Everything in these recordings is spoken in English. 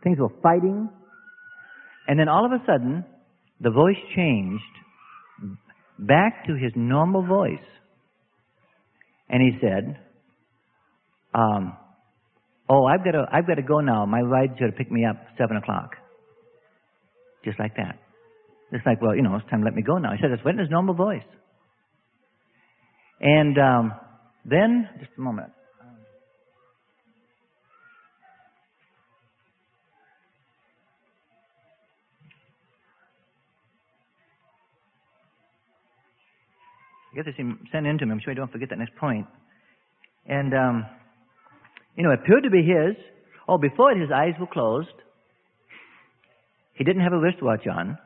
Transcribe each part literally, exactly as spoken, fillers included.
Things were fighting. And then all of a sudden, the voice changed back to his normal voice. And he said, um, oh, I've got to, I've got to go now. My ride's going to pick me up seven o'clock. Just like that. It's like, well, you know, it's time to let me go now. He said, it's went in his normal voice. And um, then, just a moment. I get this sent in to me. I'm sure I don't forget that next point. And, um, you know, it appeared to be his. Oh, before it, his eyes were closed. He didn't have a wristwatch on.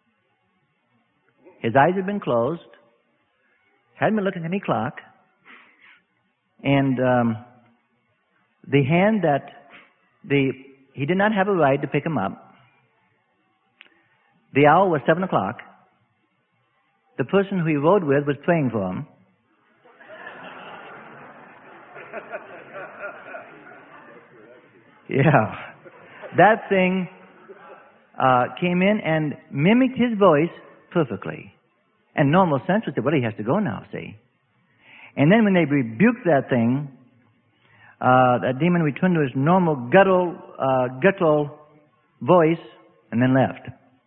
His eyes had been closed. Hadn't been looking at any clock. And um, the hand that the he did not have a ride to pick him up. The hour was seven o'clock. The person who he rode with was praying for him. Yeah. That thing uh, came in and mimicked his voice perfectly. And normal sense would say, well, he has to go now, see. And then when they rebuked that thing, uh, that demon returned to his normal guttural, uh, guttural voice and then left.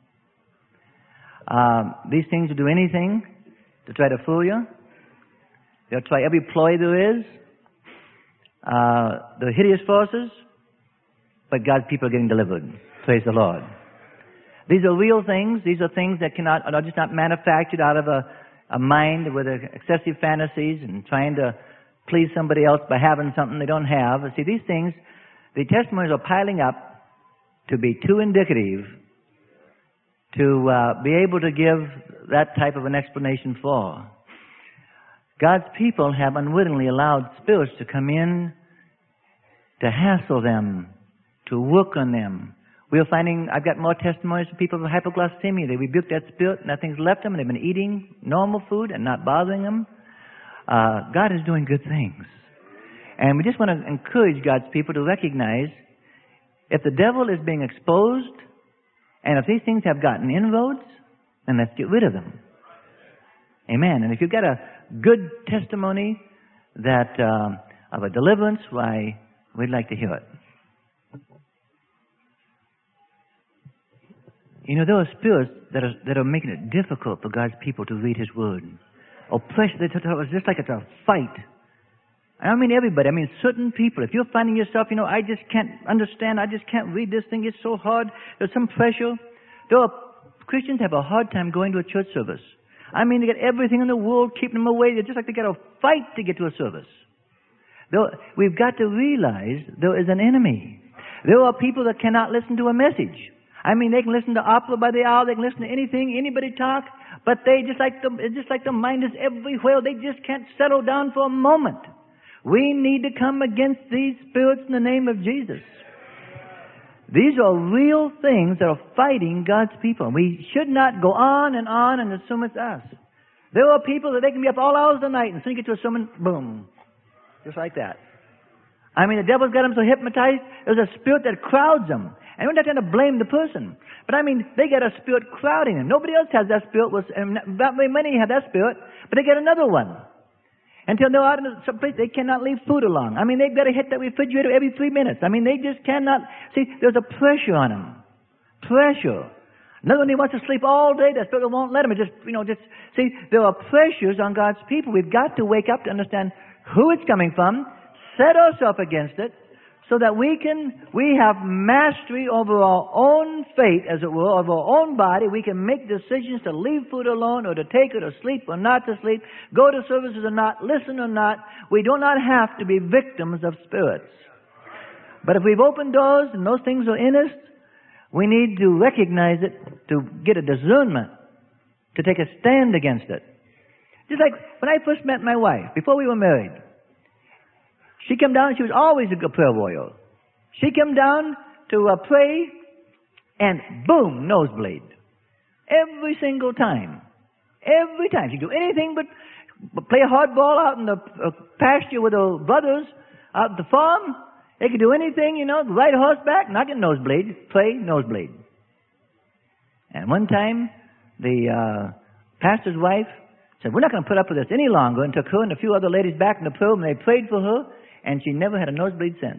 Uh, these things will do anything to try to fool you. They'll try every ploy there is. Uh, the hideous forces, but God's people are getting delivered. Praise the Lord. These are real things. These are things that cannot, are just not manufactured out of a, a mind with excessive fantasies and trying to please somebody else by having something they don't have. See, these things, the testimonies are piling up to be too indicative to uh, be able to give that type of an explanation for. God's people have unwittingly allowed spirits to come in to hassle them, to work on them. We're finding, I've got more testimonies of people with hypoglycemia. They rebuked that spirit, and that thing's left them, and they've been eating normal food and not bothering them. Uh, God is doing good things. And we just want to encourage God's people to recognize if the devil is being exposed, and if these things have gotten inroads, then let's get rid of them. Amen. And if you've got a good testimony that um, of a deliverance, why, we'd like to hear it. You know, there are spirits that are, that are making it difficult for God's people to read His Word. Oppression, it's just like it's a fight. I don't mean everybody. I mean certain people. If you're finding yourself, you know, I just can't understand, I just can't read this thing, it's so hard, there's some pressure. There are Christians have a hard time going to a church service. I mean, they get everything in the world keeping them away. They're just like they got to fight to get to a service. There, we've got to realize there is an enemy. There are people that cannot listen to a message. I mean, they can listen to opera by the hour, they can listen to anything, anybody talk, but they just like the, it's just like the mind is everywhere. They just can't settle down for a moment. We need to come against these spirits in the name of Jesus. These are real things that are fighting God's people. We should not go on and on and assume it's us. There are people that they can be up all hours of the night and soon you get to a sermon, boom, just like that. I mean, the devil's got them so hypnotized, there's a spirit that crowds them. And we're not going to blame the person. But I mean, they get a spirit crowding them. Nobody else has that spirit. And not very many have that spirit, but they get another one. Until they're out in some place, they cannot leave food alone. I mean, they've got to hit that refrigerator every three minutes. I mean, they just cannot. See, there's a pressure on them. Pressure. Another one, he wants to sleep all day. That spirit won't let him. It just, you know, just, see, there are pressures on God's people. We've got to wake up to understand who it's coming from, set ourselves against it, so that we can, we have mastery over our own fate, as it were, of our own body. We can make decisions to leave food alone or to take it or sleep or not to sleep, go to services or not, listen or not. We do not have to be victims of spirits. But if we've opened doors and those things are in us, we need to recognize it, to get a discernment, to take a stand against it. Just like when I first met my wife, before we were married, she came down, she was always a good prayer warrior. She came down to uh, pray, and boom, nosebleed. Every single time. Every time. She'd do anything but, but play hardball out in the uh, pasture with her brothers out at the farm, They could do anything, you know, ride horseback, not get nosebleed, play nosebleed. And one time, the uh, pastor's wife said, we're not going to put up with this any longer, and took her and a few other ladies back in the room, and they prayed for her, and she never had a nosebleed since.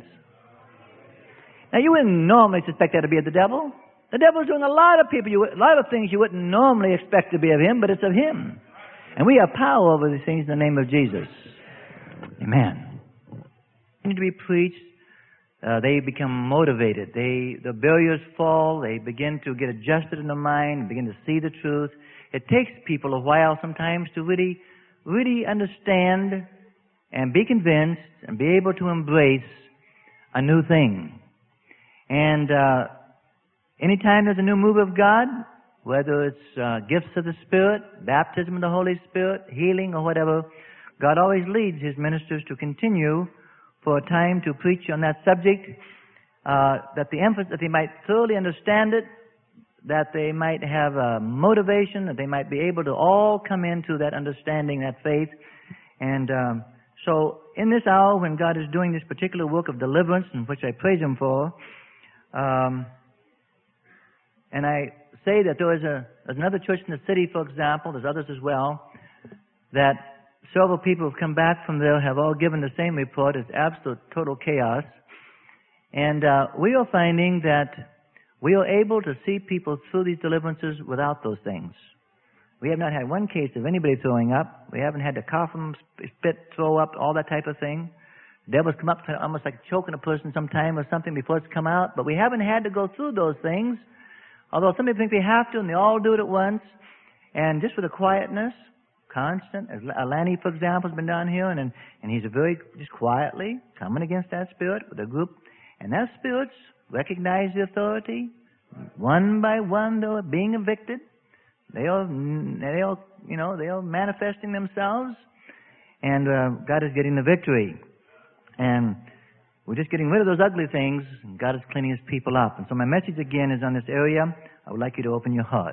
Now, you wouldn't normally suspect that to be of the devil. The devil's doing a lot of people, you, a lot of things you wouldn't normally expect to be of him, but it's of him. And we have power over these things in the name of Jesus. Amen. They need to be preached. Uh, they become motivated. They, the barriers fall. They begin to get adjusted in the mind, begin to see the truth. It takes people a while sometimes to really, really understand and be convinced and be able to embrace a new thing. And uh, anytime there's a new move of God, whether it's uh, gifts of the Spirit, baptism of the Holy Spirit, healing or whatever, God always leads His ministers to continue for a time to preach on that subject, uh, that the emphasis, that they might thoroughly understand it, that they might have a motivation, that they might be able to all come into that understanding, that faith. And um, so in this hour when God is doing this particular work of deliverance, in which I praise Him for, um, and I say that there is a, there's another church in the city, for example, there's others as well, that several people have come back from there, have all given the same report. It's absolute total chaos. And uh, we are finding that we are able to see people through these deliverances without those things. We have not had one case of anybody throwing up. We haven't had to cough them, spit, throw up, all that type of thing. The devil's come up to almost like choking a person sometime or something before it's come out. But we haven't had to go through those things. Although some people think they have to, and they all do it at once. And just with a quietness, constant. As Lanny, for example, has been down here, and, and he's a very, just quietly coming against that spirit with a group. And that spirits recognize the authority. One by one, they're being evicted. They are, they are, you know, they are manifesting themselves. And uh, God is getting the victory. And we're just getting rid of those ugly things, and God is cleaning His people up. And so my message again is on this area. I would like you to open your heart.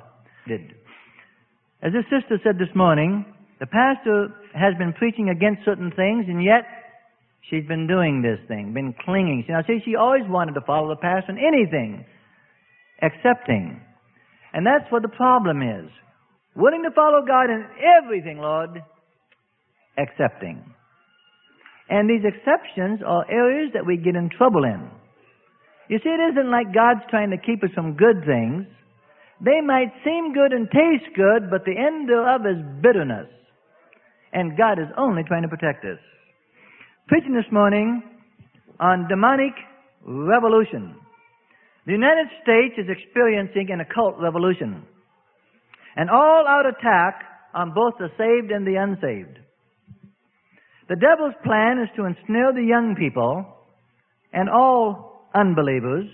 As this sister said this morning, the pastor has been preaching against certain things, and yet she's been doing this thing, been clinging. Now, see, she always wanted to follow the pastor in anything, accepting. And that's what the problem is. Willing to follow God in everything, Lord, accepting. And these exceptions are areas that we get in trouble in. You see, it isn't like God's trying to keep us from good things. They might seem good and taste good, but the end thereof is bitterness. And God is only trying to protect us. Preaching this morning on demonic revolution. The United States is experiencing an occult revolution. An all-out attack on both the saved and the unsaved. The devil's plan is to ensnare the young people and all unbelievers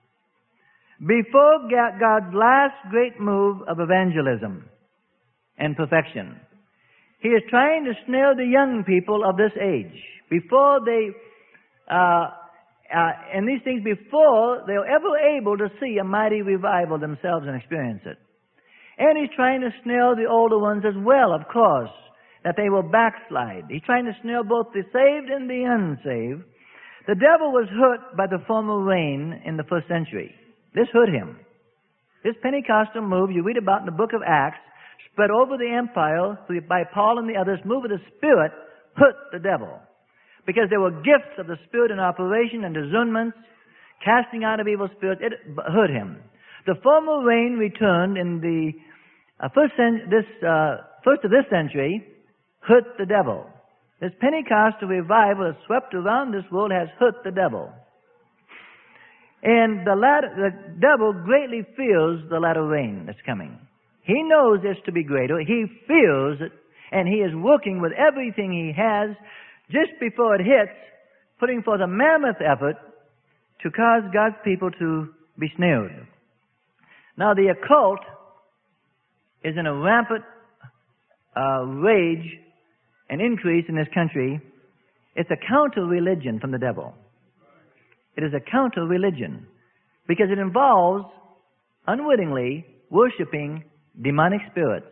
before God's last great move of evangelism and perfection. He is trying to snare the young people of this age before they, uh, uh, and these things before they're ever able to see a mighty revival themselves and experience it. And He's trying to snare the older ones as well, of course, that they will backslide. He's trying to snare both the saved and the unsaved. The devil was hurt by the former rain in the first century. This hurt him. This Pentecostal move you read about in the book of Acts, spread over the empire by Paul and the others, move of the Spirit, hurt the devil. Because there were gifts of the Spirit in operation and discernments, casting out of evil spirits. It hurt him. The former rain returned in the uh, first, cent- this, uh, first of this century, hurt the devil. This Pentecostal revival that swept around this world has hurt the devil. And the, latter, the devil greatly fears the latter rain that's coming. He knows it's to be greater. He fears it, and he is working with everything he has just before it hits, putting forth a mammoth effort to cause God's people to be snared. Now, the occult is in a rampant uh, rage and increase in this country. It's a counter-religion from the devil. It is a counter-religion because it involves, unwittingly, worshiping demonic spirits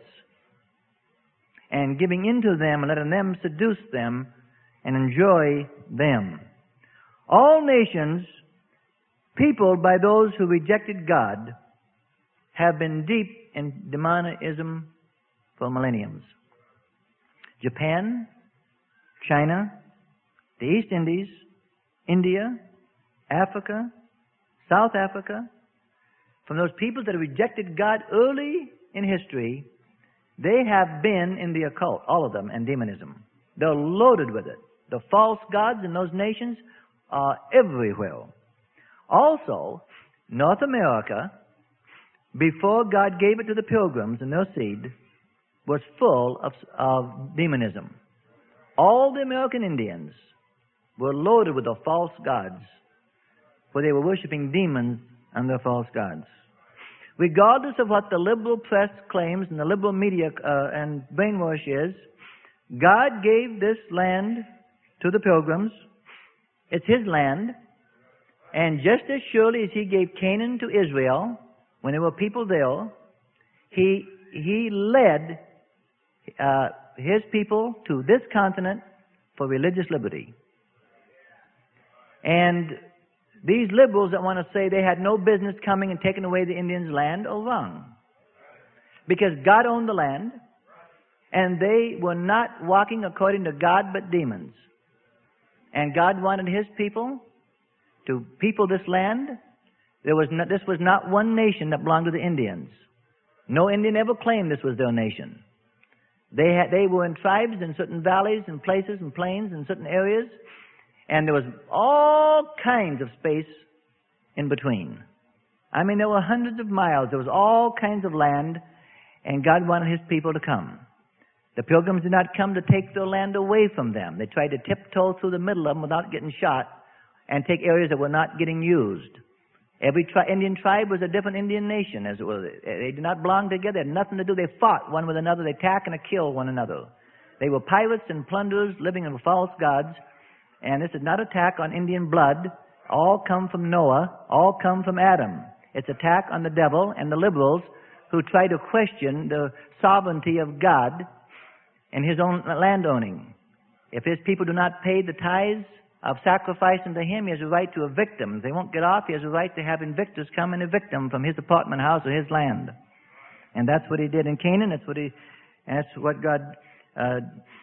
and giving into them and letting them seduce them and enjoy them. All nations, peopled by those who rejected God, have been deep in demonism for millenniums. Japan, China, the East Indies, India, Africa, South Africa, from those people that rejected God early in history, they have been in the occult, all of them, and demonism. They're loaded with it. The false gods in those nations are everywhere. Also, North America, before God gave it to the pilgrims and their seed, was full of, of demonism. All the American Indians were loaded with the false gods, for they were worshiping demons and their false gods. Regardless of what the liberal press claims and the liberal media uh, and brainwash is, God gave this land to the pilgrims. It's His land. And just as surely as He gave Canaan to Israel, when there were people there, He, he led uh, His people to this continent for religious liberty. And these liberals that want to say they had no business coming and taking away the Indians' land are wrong. Because God owned the land, and they were not walking according to God but demons. And God wanted His people to people this land. There was not, this was not one nation that belonged to the Indians. No Indian ever claimed this was their nation. They had, they were in tribes in certain valleys and places and plains in certain areas, and there was all kinds of space in between. I mean, there were hundreds of miles. There was all kinds of land, and God wanted His people to come. The pilgrims did not come to take their land away from them. They tried to tiptoe through the middle of them without getting shot and take areas that were not getting used. Every tri- Indian tribe was a different Indian nation, as it was. They did not belong together. They had nothing to do. They fought one with another. They attack and kill one another. They were pirates and plunderers living in false gods. And this is not attack on Indian blood. All come from Noah. All come from Adam. It's attack on the devil and the liberals who try to question the sovereignty of God and His own land owning. If His people do not pay the tithes of sacrifice unto Him, He has a right to evict them. If they won't get off, He has a right to have invictors come and evict them from His apartment house or His land. And that's what He did in Canaan. That's what He, and that's what God, uh,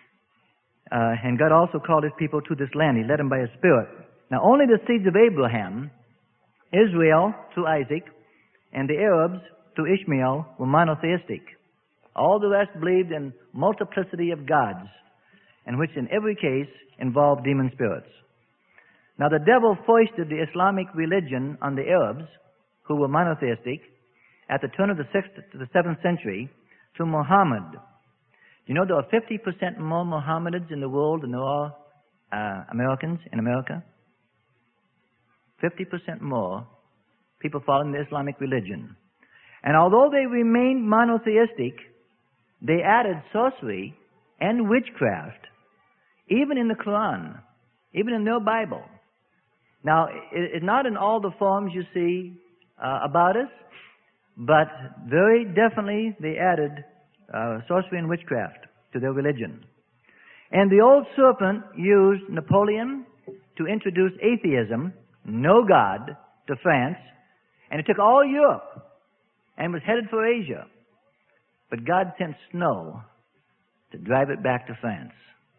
uh, and God also called His people to this land. He led them by His Spirit. Now, only the seeds of Abraham, Israel through Isaac, and the Arabs through Ishmael were monotheistic. All the rest believed in multiplicity of gods, and which in every case involved demon spirits. Now, the devil foisted the Islamic religion on the Arabs, who were monotheistic, at the turn of the sixth to the seventh century, to Muhammad. You know there are fifty percent more Mohammedans in the world than there are uh, Americans in America? fifty percent more people following the Islamic religion. And although they remained monotheistic, they added sorcery and witchcraft, even in the Quran, even in their Bible. Now, it's not in all the forms you see uh, about us, but very definitely they added uh, sorcery and witchcraft to their religion. And the old serpent used Napoleon to introduce atheism, no God, to France, and it took all Europe and was headed for Asia. But God sent snow to drive it back to France.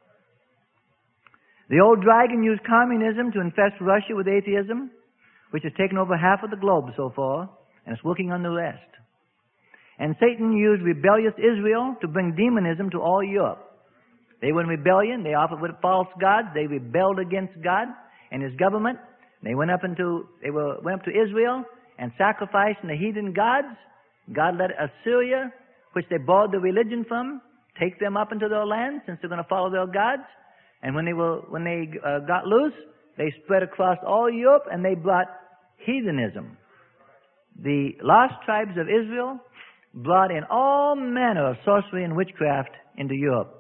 The old dragon used communism to infest Russia with atheism, which has taken over half of the globe so far, and it's working on the rest. And Satan used rebellious Israel to bring demonism to all Europe. They were in rebellion. They offered with false gods. They rebelled against God and His government. They went up into they were went up to Israel and sacrificed the heathen gods. God let Assyria, which they borrowed the religion from, take them up into their land, since they're going to follow their gods. And when they were when they uh, got loose, they spread across all Europe, and they brought heathenism. The lost tribes of Israel brought in all manner of sorcery and witchcraft into Europe.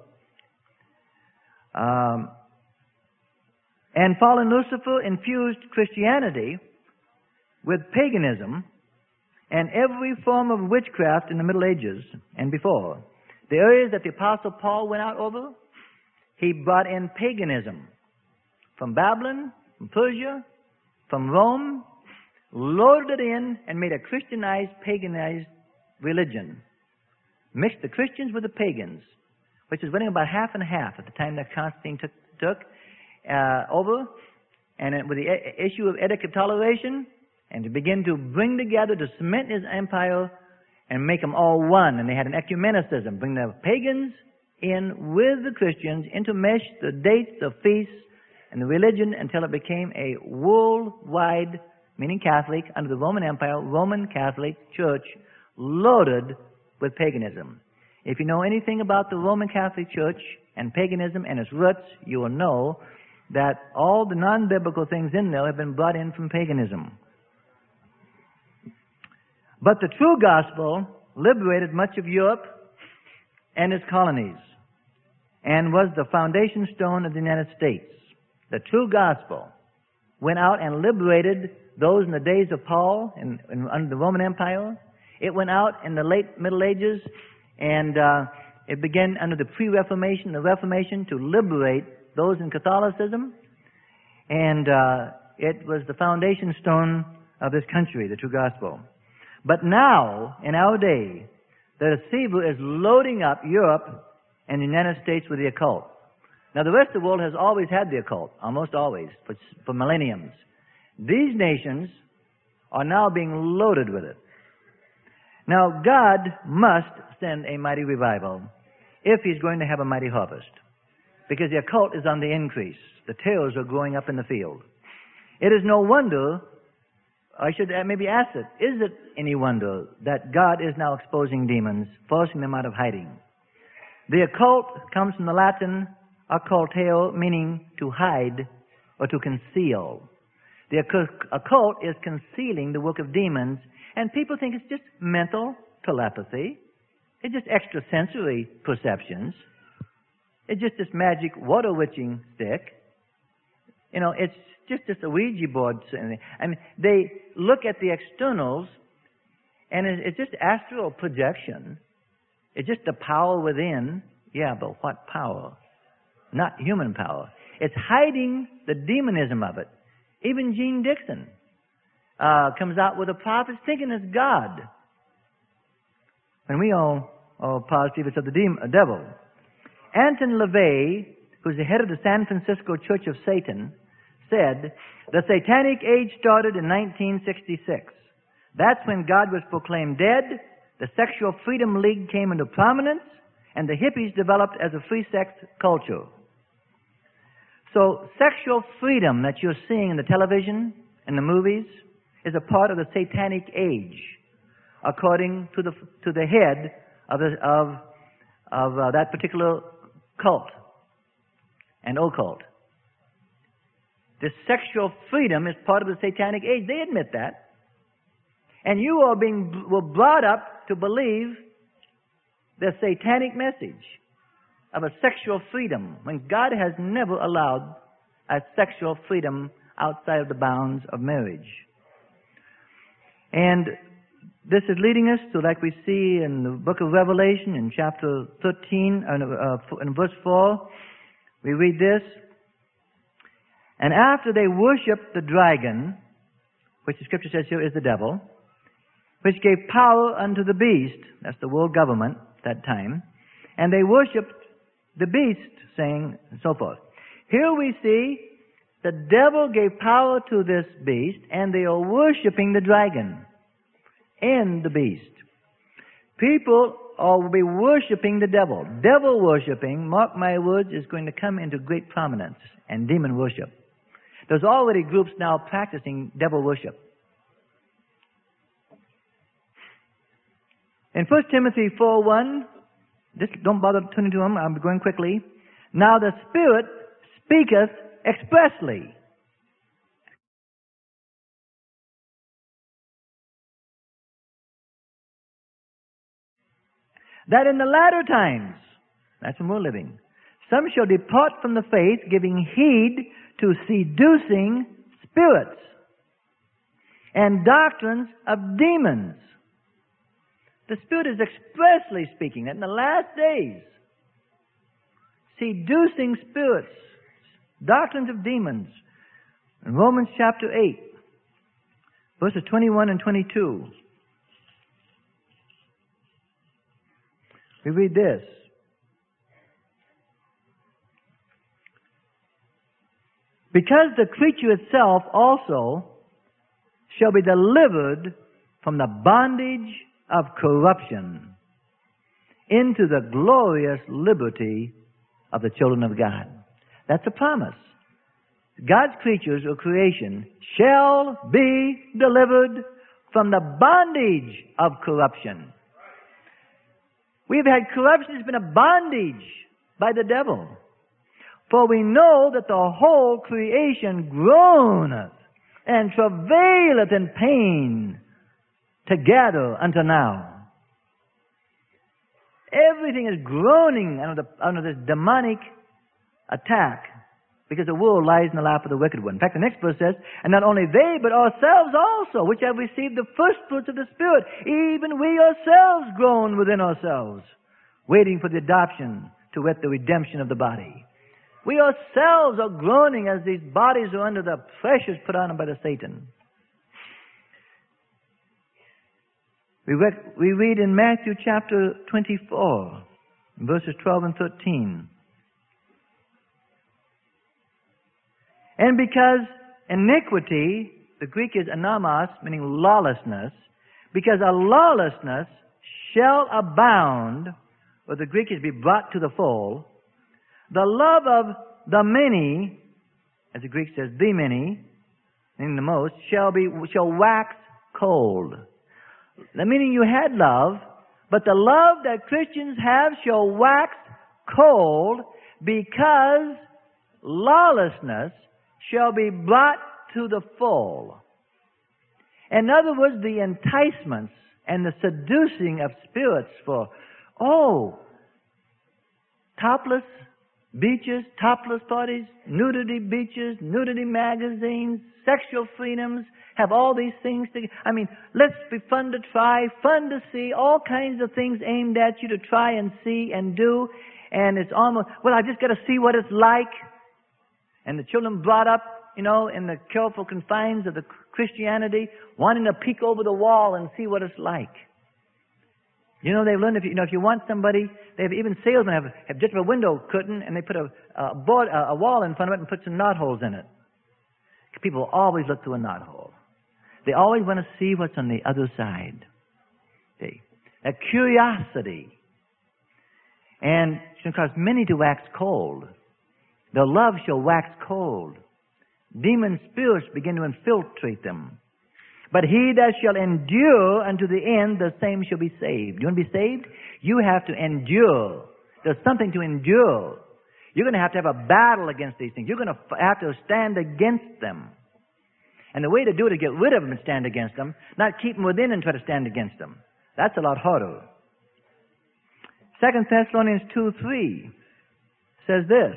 Um, and fallen Lucifer infused Christianity with paganism and every form of witchcraft in the Middle Ages and before. The areas that the Apostle Paul went out over, he brought in paganism. From Babylon, from Persia, from Rome, loaded it in and made a Christianized, paganized religion. Mixed the Christians with the pagans, which was running about half and half at the time that Constantine took, took uh, over, and it, with the a- issue of Edict of Toleration, and to begin to bring together, to cement his empire and make them all one. And they had an ecumenicism, bring the pagans in with the Christians, intermesh the dates, the feasts, and the religion until it became a worldwide, meaning Catholic, under the Roman Empire, Roman Catholic Church, loaded with paganism. If you know anything about the Roman Catholic Church and paganism and its roots, you will know that all the non-biblical things in there have been brought in from paganism. But the true gospel liberated much of Europe and its colonies and was the foundation stone of the United States. The true gospel went out and liberated those in the days of Paul in, in, under the Roman Empire. It went out in the late Middle Ages, and uh, it began under the pre-Reformation, the Reformation, to liberate those in Catholicism. And uh, it was the foundation stone of this country, the true gospel. But now, in our day, the deceiver is loading up Europe and the United States with the occult. Now, the rest of the world has always had the occult, almost always, for, for millenniums. These nations are now being loaded with it. Now, God must send a mighty revival if He's going to have a mighty harvest, because the occult is on the increase. The tares are growing up in the field. It is no wonder, I should maybe ask it, is it any wonder that God is now exposing demons, forcing them out of hiding? The occult comes from the Latin occulteo, meaning to hide or to conceal. The occult is concealing the work of demons, and people think it's just mental telepathy. It's just extrasensory perceptions. It's just this magic water witching stick. You know, it's just this Ouija board. I mean, they look at the externals, and it's just astral projection. It's just the power within. Yeah, but what power? Not human power. It's hiding the demonism of it. Even Gene Dixon uh, comes out with a prophet thinking it's God. And we all are positive it's of the demon, uh, devil. Anton LaVey, who's the head of the San Francisco Church of Satan, said, the Satanic age started in nineteen sixty-six. That's when God was proclaimed dead, the Sexual Freedom League came into prominence, and the hippies developed as a free sex culture. So sexual freedom that you're seeing in the television and the movies is a part of the Satanic age, according to the to the head of the, of of uh, that particular cult and occult. This sexual freedom is part of the Satanic age. They admit that, and you are being were brought up to believe the Satanic message of a sexual freedom, when God has never allowed a sexual freedom outside of the bounds of marriage. And this is leading us to, like we see in the book of Revelation, in chapter thirteen, uh, in verse four, we read this, and after they worshiped the dragon, which the scripture says here is the devil, which gave power unto the beast, that's the world government at that time, and they worshiped the beast, saying, and so forth. Here we see the devil gave power to this beast, and they are worshiping the dragon and the beast. People will be worshiping the devil. Devil worshiping, mark my words, is going to come into great prominence, and demon worship. There's already groups now practicing devil worship. In First Timothy four one, just don't bother turning to them, I'm going quickly. Now the Spirit speaketh expressly. That in the latter times, that's when we're living, some shall depart from the faith, giving heed to seducing spirits and doctrines of demons. The Spirit is expressly speaking that in the last days, seducing spirits, doctrines of demons. In Romans chapter eight, verses twenty-one and twenty-two, we read this. Because the creature itself also shall be delivered from the bondage of corruption into the glorious liberty of the children of God. That's a promise. God's creatures or creation shall be delivered from the bondage of corruption. We've had corruption, it's been a bondage by the devil. For we know that the whole creation groaneth and travaileth in pain together unto now. Everything is groaning under, the, under this demonic attack because the world lies in the lap of the wicked one. In fact, the next verse says, and not only they, but ourselves also, which have received the first fruits of the Spirit, even we ourselves groan within ourselves, waiting for the adoption, to wit, the redemption of the body. We ourselves are groaning as these bodies are under the pressures put on them by the Satan. We read, we read in Matthew chapter twenty-four, verses twelve and thirteen. And because iniquity, the Greek is anamos, meaning lawlessness, because a lawlessness shall abound, or the Greek is be brought to the full, the love of the many, as the Greek says, the many, meaning the most, shall be shall wax cold. The meaning you had love, but the love that Christians have shall wax cold because lawlessness shall be brought to the full. In other words, the enticements and the seducing of spirits for, oh, topless beaches, topless parties, nudity beaches, nudity magazines, sexual freedoms, have all these things to, I mean, let's be fun to try, fun to see, all kinds of things aimed at you to try and see and do. And it's almost, well, I just got to see what it's like. And the children brought up, you know, in the careful confines of the Christianity, wanting to peek over the wall and see what it's like. You know, they've learned if you, you know if you want somebody, they have even salesmen have, have just a window curtain and they put a, a board, a, a wall in front of it and put some knot holes in it. People always look through a knot hole. They always want to see what's on the other side. See, a curiosity, and it shall cause many to wax cold. Their love shall wax cold. Demon spirits begin to infiltrate them. But he that shall endure unto the end, the same shall be saved. You want to be saved? You have to endure. There's something to endure. You're going to have to have a battle against these things. You're going to have to stand against them. And the way to do it is get rid of them and stand against them, not keep them within and try to stand against them. That's a lot harder. Second Thessalonians two three says this.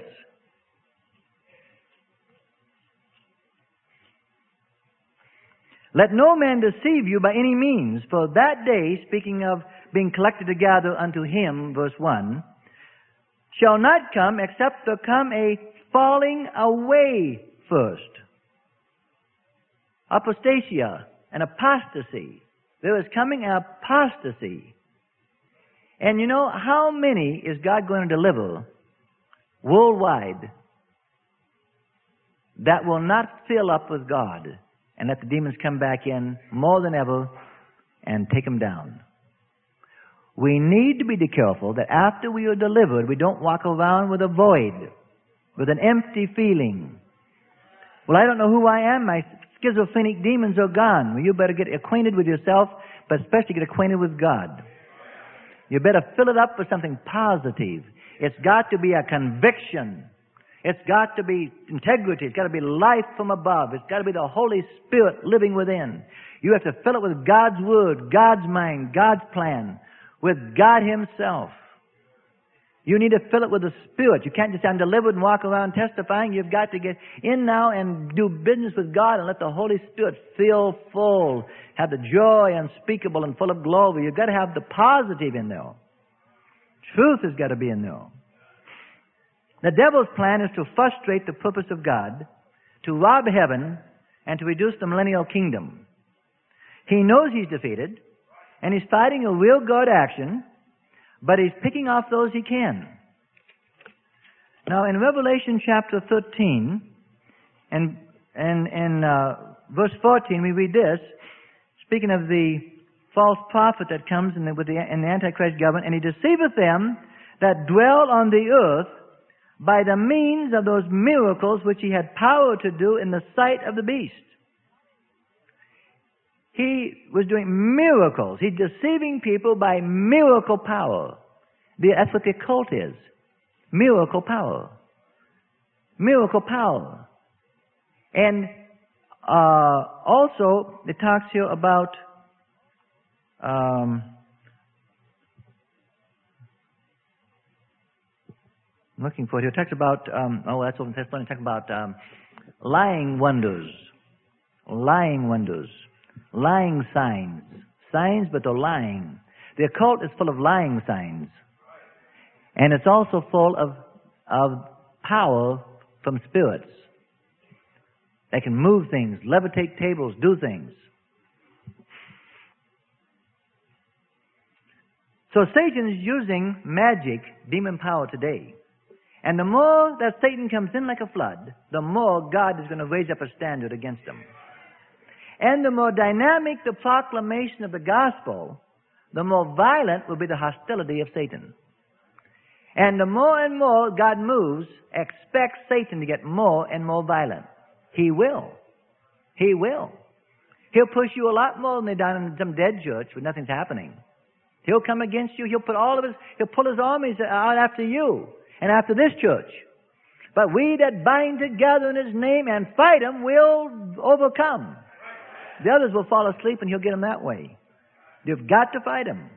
Let no man deceive you by any means, for that day, speaking of being collected together unto him, verse one, shall not come except there come a falling away first. Apostasia, an apostasy. There is coming an apostasy. And you know, how many is God going to deliver worldwide that will not fill up with God and let the demons come back in more than ever and take them down? We need to be careful that after we are delivered, we don't walk around with a void, with an empty feeling. Well, I don't know who I am. My schizophrenic demons are gone. Well, you better get acquainted with yourself, but especially get acquainted with God. You better fill it up with something positive. It's got to be a conviction. It's got to be integrity. It's got to be life from above. It's got to be the Holy Spirit living within. You have to fill it with God's Word, God's mind, God's plan, with God Himself. You need to fill it with the Spirit. You can't just sound delivered and walk around testifying. You've got to get in now and do business with God and let the Holy Spirit fill full. Have the joy unspeakable and full of glory. You've got to have the positive in there. Truth has got to be in there. The devil's plan is to frustrate the purpose of God, to rob heaven and to reduce the millennial kingdom. He knows he's defeated, and he's fighting a real God action, but he's picking off those he can. Now, in Revelation chapter thirteen, and and in uh, verse fourteen, we read this, speaking of the false prophet that comes in the, with the, in the Antichrist government, and he deceiveth them that dwell on the earth by the means of those miracles which he had power to do in the sight of the beast. He was doing miracles. He's deceiving people by miracle power. That's what the occult is. Miracle power. Miracle power. And uh, also, it talks here about um, I'm looking for it here. It talks about, um, oh, that's over in Thessalonians. It talks about um, lying wonders. Lying wonders. Lying signs. Signs, but they're lying. The occult is full of lying signs. And it's also full of, of power from spirits. They can move things, levitate tables, do things. So Satan is using magic, demon power today. And the more that Satan comes in like a flood, the more God is going to raise up a standard against him. And the more dynamic the proclamation of the gospel, the more violent will be the hostility of Satan. And the more and more God moves, expect Satan to get more and more violent. He will. He will. He'll push you a lot more than they done in some dead church where nothing's happening. He'll come against you. He'll put all of his, he'll pull his armies out after you and after this church. But we that bind together in his name and fight him will overcome. The others will fall asleep and he'll get them that way. You've got to fight him.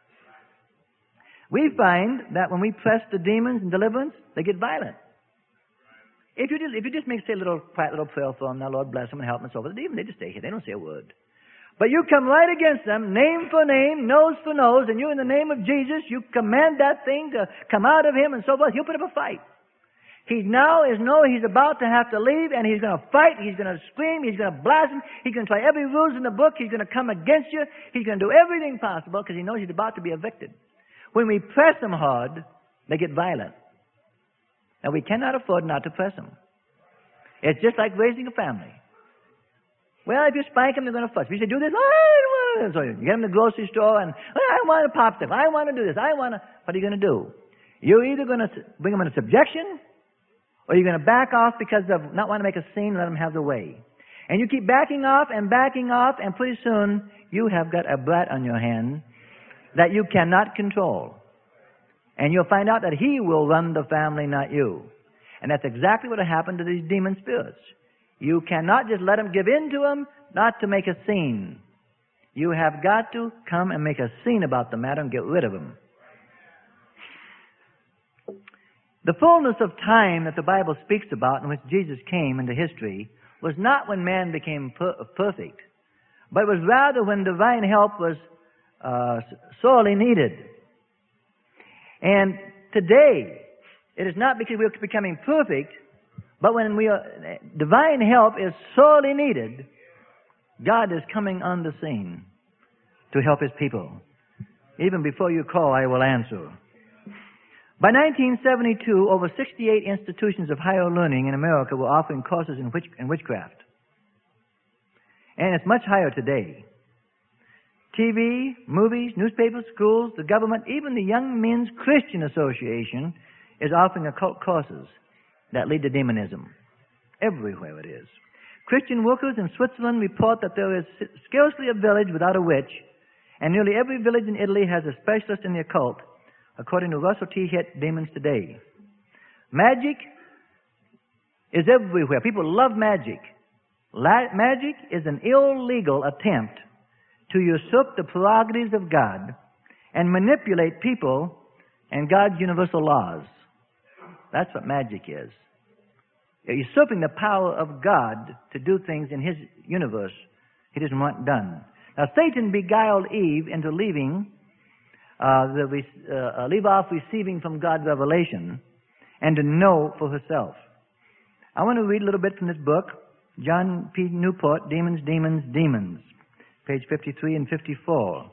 We find that when we press the demons in deliverance, they get violent. If you just, if you just make, say, a little quiet little prayer for them, now Lord bless them and help them and so forth, the demons, they just stay here. They don't say a word. But you come right against them, name for name, nose for nose, and you in the name of Jesus, you command that thing to come out of him and so forth. He'll put up a fight. He now is knowing he's about to have to leave, and he's going to fight, he's going to scream, he's going to blaspheme, he's going to try every ruse in the book, he's going to come against you, he's going to do everything possible because he knows he's about to be evicted. When we press them hard, they get violent. Now, we cannot afford not to press them. It's just like raising a family. Well, if you spank them, they're going to fuss. If you say, do this, oh, so you get them to the grocery store and, oh, I want a popsicle, I want to do this, I want to, what are you going to do? You're either going to bring them into subjection, or you're going to back off because of not wanting to make a scene and let them have their way. And you keep backing off and backing off, and pretty soon you have got a brat on your hand that you cannot control. And you'll find out that he will run the family, not you. And that's exactly what happened to these demon spirits. You cannot just let them give in to them, not to make a scene. You have got to come and make a scene about the matter and get rid of them. The fullness of time that the Bible speaks about in which Jesus came into history was not when man became per- perfect, but it was rather when divine help was uh, sorely needed. And today, it is not because we're becoming perfect, but when we are, divine help is sorely needed, God is coming on the scene to help his people. Even before you call, I will answer. By nineteen seventy-two, over sixty-eight institutions of higher learning in America were offering courses in, witch, in witchcraft. And it's much higher today. T V, movies, newspapers, schools, the government, even the Young Men's Christian Association is offering occult courses that lead to demonism. Everywhere it is. Christian workers in Switzerland report that there is scarcely a village without a witch, and nearly every village in Italy has a specialist in the occult, according to Russell T. Hitt, Demons Today. Magic is everywhere. People love magic. La- magic is an illegal attempt to usurp the prerogatives of God and manipulate people and God's universal laws. That's what magic is. You're usurping the power of God to do things in his universe he doesn't want done. Now, Satan beguiled Eve into leaving Uh, the, uh, leave off receiving from God revelation and to know for herself. I want to read a little bit from this book, John P. Newport, Demons, Demons, Demons, page fifty-three and fifty-four.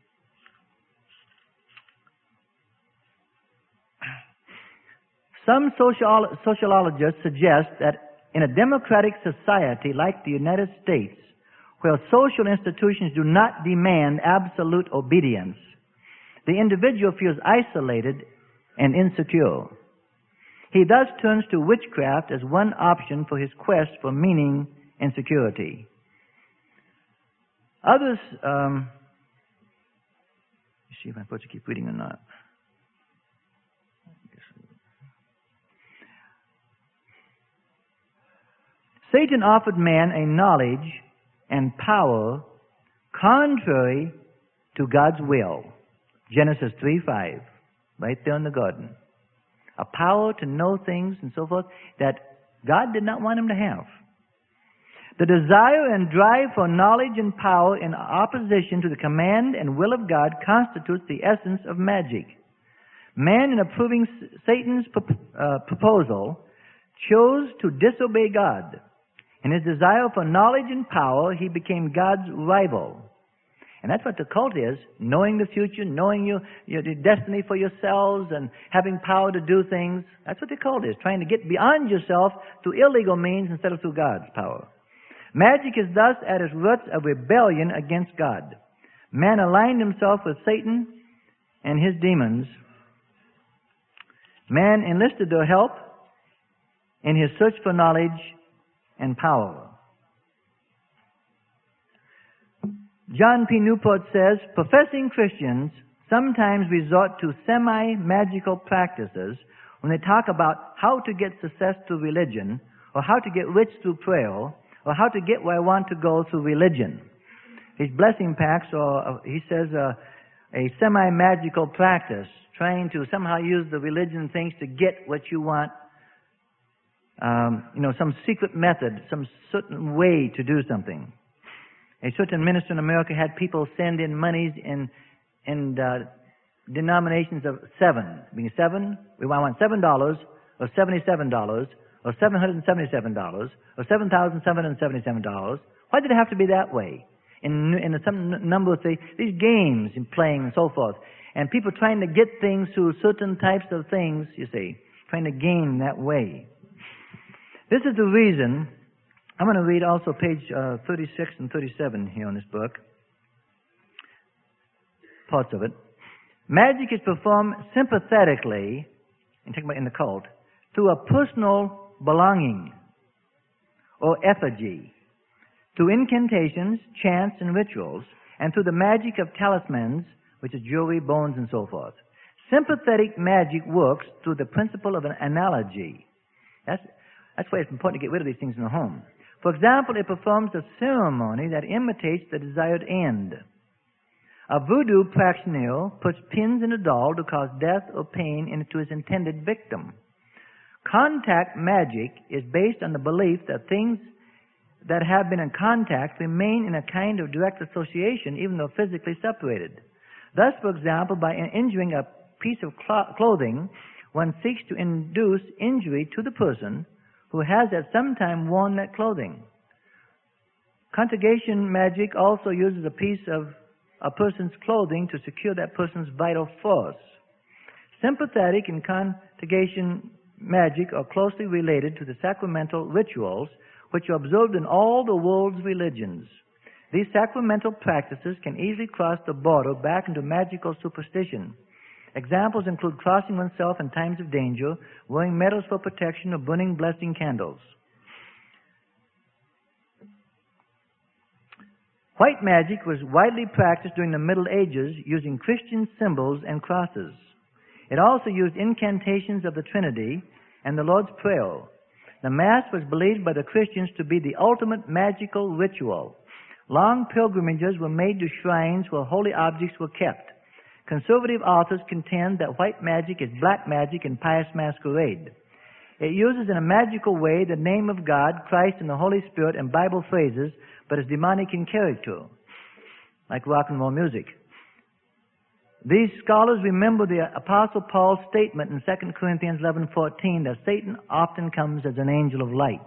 Some sociolo- sociologists suggest that in a democratic society like the United States, where social institutions do not demand absolute obedience, the individual feels isolated and insecure. He thus turns to witchcraft as one option for his quest for meaning and security. Others, um, let's see if I'm supposed to keep reading or not. Satan offered man a knowledge and power contrary to God's will. Genesis three five, right there in the garden. A power to know things and so forth that God did not want him to have. The desire and drive for knowledge and power in opposition to the command and will of God constitutes the essence of magic. Man, in approving Satan's uh, proposal, chose to disobey God. In his desire for knowledge and power, he became God's rival. And that's what the cult is, knowing the future, knowing your, your destiny for yourselves and having power to do things. That's what the cult is, trying to get beyond yourself through illegal means instead of through God's power. Magic is thus at its roots a rebellion against God. Man aligned himself with Satan and his demons. Man enlisted their help in his search for knowledge and power. John P. Newport says, professing Christians sometimes resort to semi-magical practices when they talk about how to get success through religion, or how to get rich through prayer, or how to get where I want to go through religion. His blessing packs, or he says, uh, a semi-magical practice, trying to somehow use the religion things to get what you want. Um, you know, some secret method, some certain way to do something. A certain minister in America had people send in monies in in uh, denominations of seven. Being seven, we want seven dollars, or seventy-seven dollars, or seven hundred and seventy-seven dollars, or seven thousand seven hundred and seventy-seven dollars. Why did it have to be that way? In in some number of things, these games and playing and so forth, and people trying to get things through certain types of things. You see, trying to gain that way. This is the reason. I'm going to read also page uh, thirty-six and thirty-seven here in this book. Parts of it. Magic is performed sympathetically, and talking about in the cult, through a personal belonging or effigy, through incantations, chants, and rituals, and through the magic of talismans, which is jewelry, bones, and so forth. Sympathetic magic works through the principle of an analogy. That's That's why it's important to get rid of these things in the home. For example, it performs a ceremony that imitates the desired end. A voodoo practitioner puts pins in a doll to cause death or pain into his intended victim. Contact magic is based on the belief that things that have been in contact remain in a kind of direct association even though physically separated. Thus, for example, by injuring a piece of clothing, one seeks to induce injury to the person who has at some time worn that clothing. Contagion magic also uses a piece of a person's clothing to secure that person's vital force. Sympathetic and contagion magic are closely related to the sacramental rituals which are observed in all the world's religions. These sacramental practices can easily cross the border back into magical superstition. Examples include crossing oneself in times of danger, wearing medals for protection, or burning blessing candles. White magic was widely practiced during the Middle Ages using Christian symbols and crosses. It also used incantations of the Trinity and the Lord's Prayer. The Mass was believed by the Christians to be the ultimate magical ritual. Long pilgrimages were made to shrines where holy objects were kept. Conservative authors contend that white magic is black magic and pious masquerade. It uses in a magical way the name of God, Christ, and the Holy Spirit and Bible phrases, but is demonic in character, like rock and roll music. These scholars remember the Apostle Paul's statement in Second Corinthians eleven fourteen that Satan often comes as an angel of light.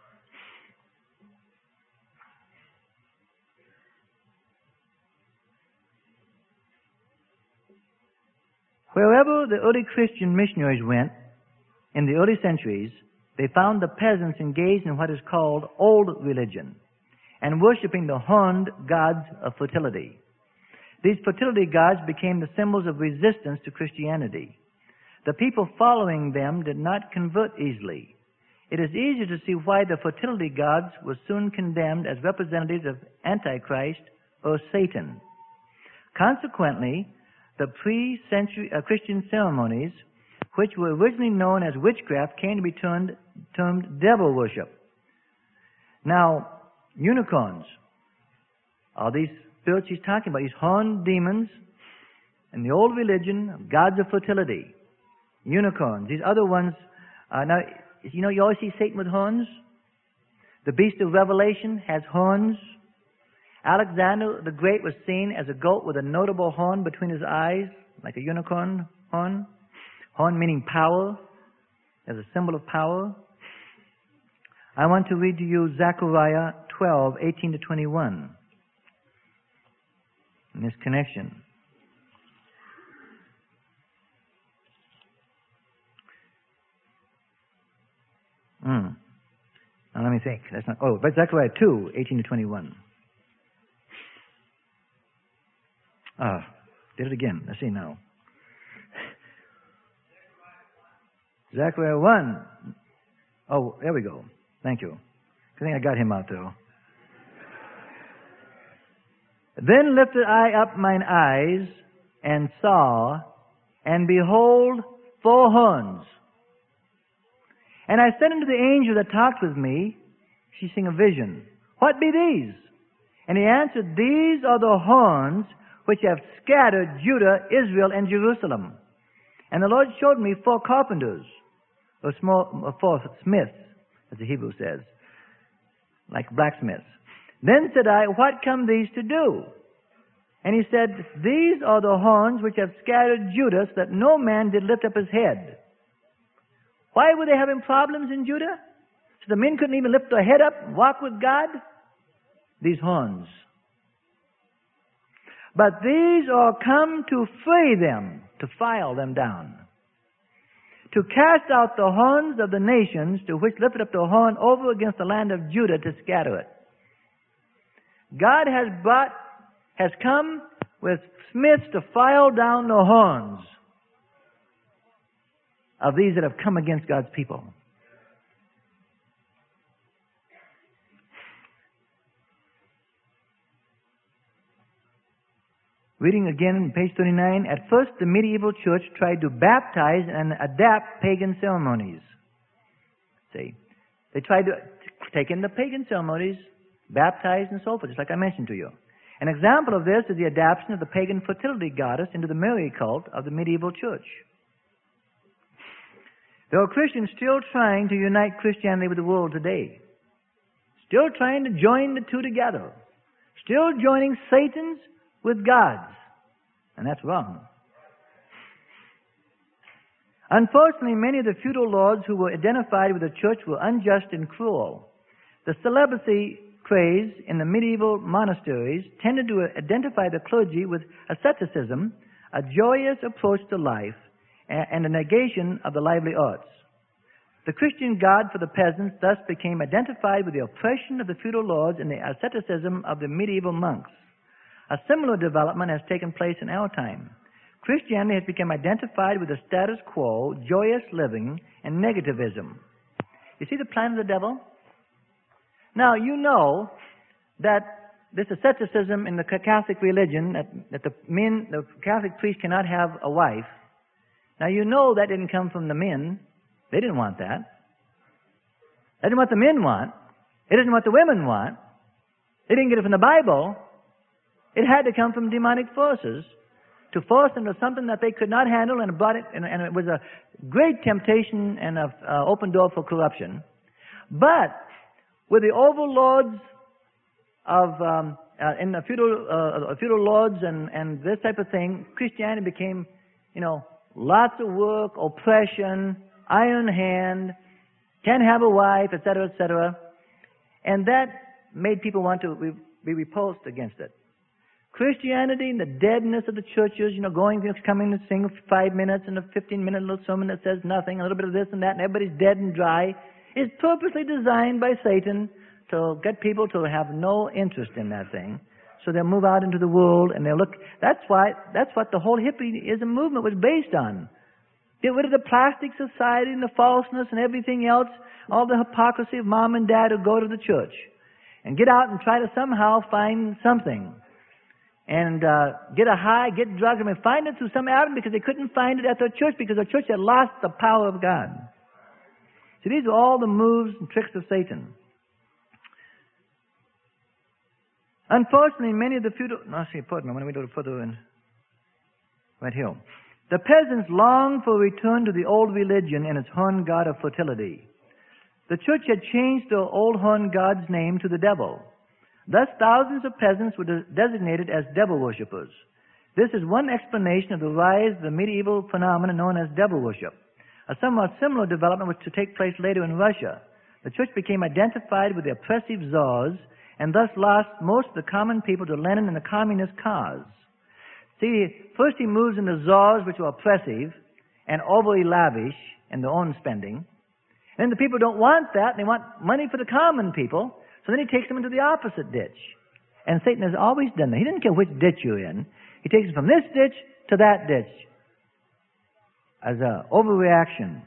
Wherever the early Christian missionaries went in the early centuries, they found the peasants engaged in what is called old religion and worshipping the horned gods of fertility. These fertility gods became the symbols of resistance to Christianity. The people following them did not convert easily. It is easy to see why the fertility gods were soon condemned as representatives of Antichrist or Satan. Consequently, the pre-century uh, Christian ceremonies, which were originally known as witchcraft, came to be termed, termed devil worship. Now, unicorns are these spirits he's talking about, these horned demons in the old religion of gods of fertility. Unicorns, these other ones. Uh, now, you know, you always see Satan with horns. The beast of Revelation has horns. Alexander the Great was seen as a goat with a notable horn between his eyes, like a unicorn horn. Horn meaning power, as a symbol of power. I want to read to you Zechariah twelve, eighteen to twenty-one. In this connection. Mm. Now let me think. That's not. Oh, but Zechariah two, eighteen to twenty-one. Ah, did it again. Let's see now. Zechariah one. Oh, there we go. Thank you. I think I got him out though. Then lifted I up mine eyes, and saw, and behold, four horns. And I said unto the angel that talked with me, she sing a vision, what be these? And he answered, these are the horns which have scattered Judah, Israel, and Jerusalem. And the Lord showed me four carpenters, or small, or four smiths, as the Hebrew says, like blacksmiths. Then said I, what come these to do? And he said, these are the horns which have scattered Judah, so that no man did lift up his head. Why were they having problems in Judah? So the men couldn't even lift their head up and walk with God? These horns. But these are come to free them, to file them down, to cast out the horns of the nations, to which lifted up the horn over against the land of Judah, to scatter it. God has brought, has come with smiths to file down the horns of these that have come against God's people. Reading again, page thirty-nine. At first, the medieval church tried to baptize and adapt pagan ceremonies. See, they tried to take in the pagan ceremonies, baptize and so forth, just like I mentioned to you. An example of this is the adaptation of the pagan fertility goddess into the Mary cult of the medieval church. There are Christians still trying to unite Christianity with the world today. Still trying to join the two together. Still joining Satan's with God's. And that's wrong. Unfortunately, many of the feudal lords who were identified with the church were unjust and cruel. The celibacy craze in the medieval monasteries tended to identify the clergy with asceticism, a joyous approach to life, and a negation of the lively arts. The Christian God for the peasants thus became identified with the oppression of the feudal lords and the asceticism of the medieval monks. A similar development has taken place in our time. Christianity has become identified with the status quo, joyous living, and negativism. You see the plan of the devil? Now, you know that this asceticism in the Catholic religion, that, that the men, the Catholic priest cannot have a wife. Now, you know that didn't come from the men. They didn't want that. That isn't what the men want. It isn't what the women want. They didn't get it from the Bible. It had to come from demonic forces to force them to something that they could not handle, and brought it, and, and it was a great temptation and an uh, open door for corruption. But with the overlords of um, uh, in the feudal, uh, feudal lords and, and this type of thing, Christianity became, you know, lots of work, oppression, iron hand, can't have a wife, et cetera, et cetera. And that made people want to re- be repulsed against it. Christianity and the deadness of the churches, you know, going, coming to sing five minutes and a fifteen-minute little sermon that says nothing, a little bit of this and that, and everybody's dead and dry, is purposely designed by Satan to get people to have no interest in that thing. So they'll move out into the world and they'll look. That's why, that's what the whole hippieism movement was based on. Get rid of the plastic society and the falseness and everything else, all the hypocrisy of mom and dad who go to the church. And get out and try to somehow find something. And uh, get a high, get drugs. I mean, find it through some avenue because they couldn't find it at their church because their church had lost the power of God. So these are all the moves and tricks of Satan. Unfortunately, many of the feudal... No, see, pardon me, when we go further in... Right here. The peasants longed for a return to the old religion and its horn god of fertility. The church had changed the old horn god's name to the devil. Thus, thousands of peasants were de- designated as devil worshippers. This is one explanation of the rise of the medieval phenomenon known as devil worship. A somewhat similar development was to take place later in Russia. The church became identified with the oppressive czars and thus lost most of the common people to Lenin and the communist cause. See, first he moves into czars which were oppressive and overly lavish in their own spending. And the people don't want that, and they want money for the common people. So then he takes them into the opposite ditch. And Satan has always done that. He didn't care which ditch you're in. He takes them from this ditch to that ditch as an overreaction.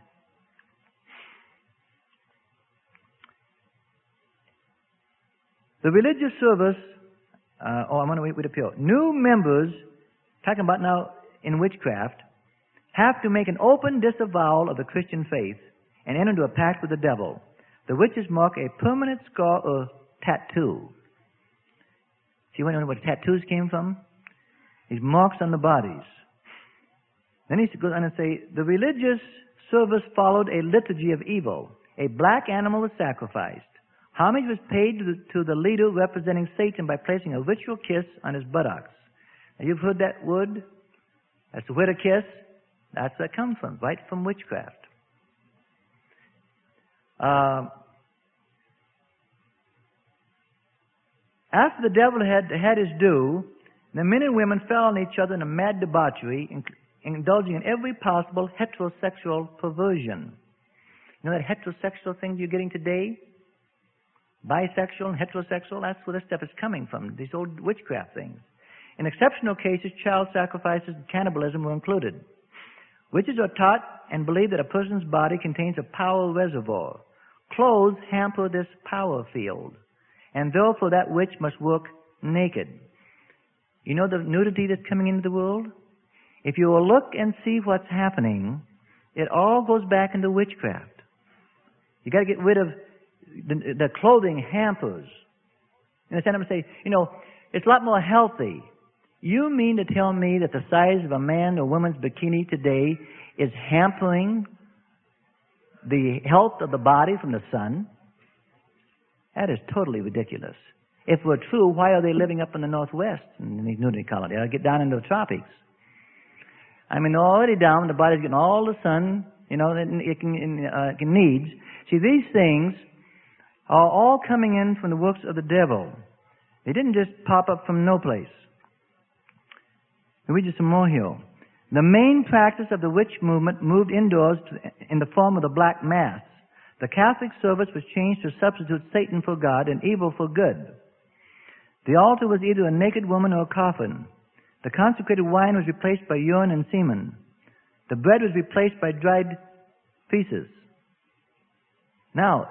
The religious service, uh, oh, I'm going to read it here. New members, talking about now in witchcraft, have to make an open disavowal of the Christian faith and enter into a pact with the devil. The witches mark a permanent scar or tattoo. See where tattoos came from? These marks on the bodies. Then he goes on and say, the religious service followed a liturgy of evil. A black animal was sacrificed. Homage was paid to the, to the leader representing Satan by placing a ritual kiss on his buttocks. Now you've heard that word? That's the word a kiss. That's where it comes from, right from witchcraft. Uh, after the devil had had his due, the men and women fell on each other in a mad debauchery, in, indulging in every possible heterosexual perversion. You know that heterosexual thing you're getting today? Bisexual and heterosexual, that's where this stuff is coming from, these old witchcraft things. In exceptional cases, child sacrifices and cannibalism were included. Witches are taught and believe that a person's body contains a power reservoir. Clothes hamper this power field, and therefore that witch must work naked. You know the nudity that's coming into the world? If you will look and see what's happening, it all goes back into witchcraft. You got to get rid of the, the clothing hampers. You understand what I'm saying? You know, it's a lot more healthy. You mean to tell me that the size of a man or woman's bikini today is hampering the health of the body from the sun? That is totally ridiculous. If it were true, why are they living up in the northwest in these nudity colonies? They get down into the tropics. I mean, they're already down. The body's getting all the sun, you know, that it can, uh, it needs. See, these things are all coming in from the works of the devil. They didn't just pop up from no place. I'll read you some more here. The main practice of the witch movement moved indoors to, in the form of the Black Mass. The Catholic service was changed to substitute Satan for God and evil for good. The altar was either a naked woman or a coffin. The consecrated wine was replaced by urine and semen. The bread was replaced by dried feces. Now,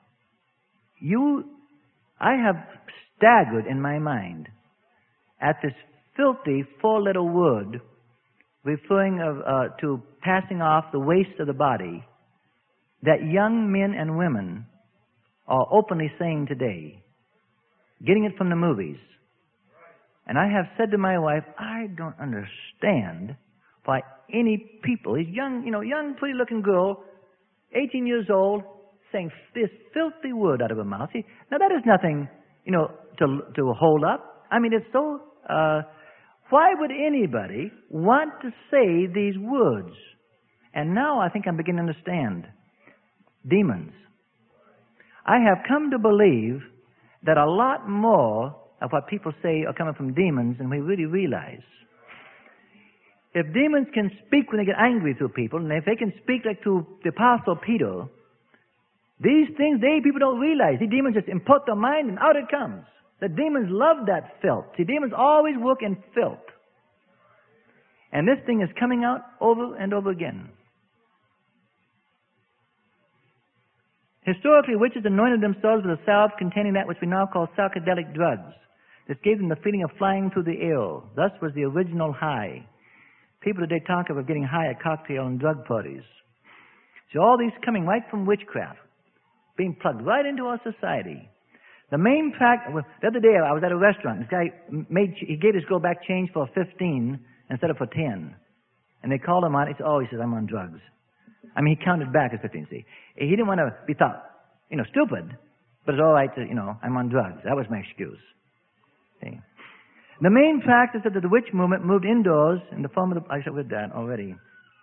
you, I have staggered in my mind at this filthy four-letter word referring of, uh, to passing off the waste of the body that young men and women are openly saying today, getting it from the movies. And I have said to my wife, I don't understand why any people, these young, you know, young, pretty-looking girl, eighteen years old, saying this filthy word out of her mouth. See, now that is nothing, you know, to to hold up. I mean, it's so... Uh, why would anybody want to say these words? And now I think I'm beginning to understand. Demons. I have come to believe that a lot more of what people say are coming from demons than we really realize. If demons can speak when they get angry to people, and if they can speak like to the Apostle Peter, these things they people don't realize. The demons just import their mind and out it comes. The demons love that filth. See, demons always work in filth. And this thing is coming out over and over again. Historically, witches anointed themselves with a salve containing that which we now call psychedelic drugs. This gave them the feeling of flying through the air. Thus was the original high. People today talk of getting high at cocktail and drug parties. So all these coming right from witchcraft, being plugged right into our society. The main fact, well, the other day I was at a restaurant. This guy made, he gave his girl back change for fifteen instead of for ten. And they called him on. He said, oh, he says, I'm on drugs. I mean, he counted back as fifteen, see. He didn't want to be thought, you know, stupid, but it's all right to, you know, I'm on drugs. That was my excuse. See. The main fact is that the witch movement moved indoors in the form of the, I said with that already.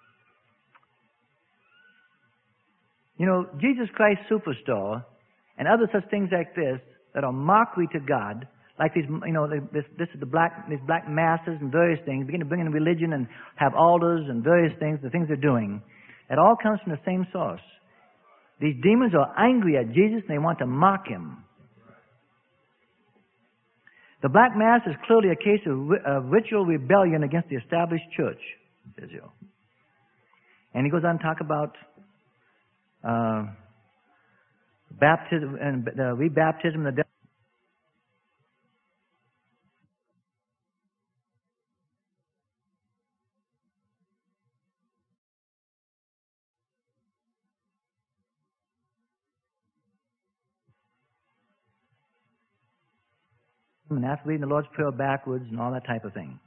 You know, Jesus Christ Superstar and other such things like this that are mockery to God, like these, you know, this, this is the black, these black masses and various things, begin to bring in religion and have altars and various things, the things they're doing. It all comes from the same source. These demons are angry at Jesus and they want to mock him. The black mass is clearly a case of uh, ritual rebellion against the established church, says you. And he goes on to talk about uh, baptism and the rebaptism of the devil. And after reading the Lord's Prayer backwards and all that type of thing.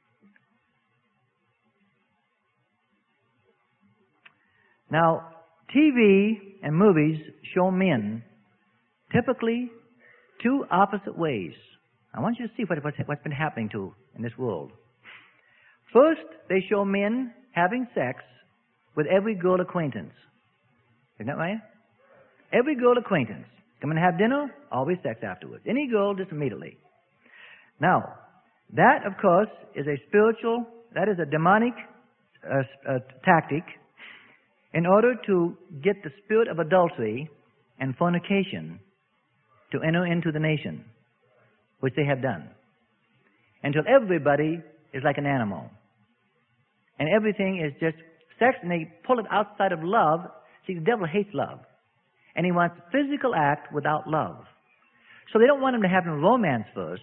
Now, T V and movies show men typically two opposite ways. I want you to see what, what's, what's been happening to in this world. First, they show men having sex with every girl acquaintance. Isn't that right? Every girl acquaintance. Come and have dinner, always sex afterwards. Any girl, just immediately. Now, that, of course, is a spiritual, that is a demonic uh, uh, tactic in order to get the spirit of adultery and fornication to enter into the nation, which they have done. Until everybody is like an animal. And everything is just sex, and they pull it outside of love. See, the devil hates love. And he wants physical act without love. So they don't want him to have romance first.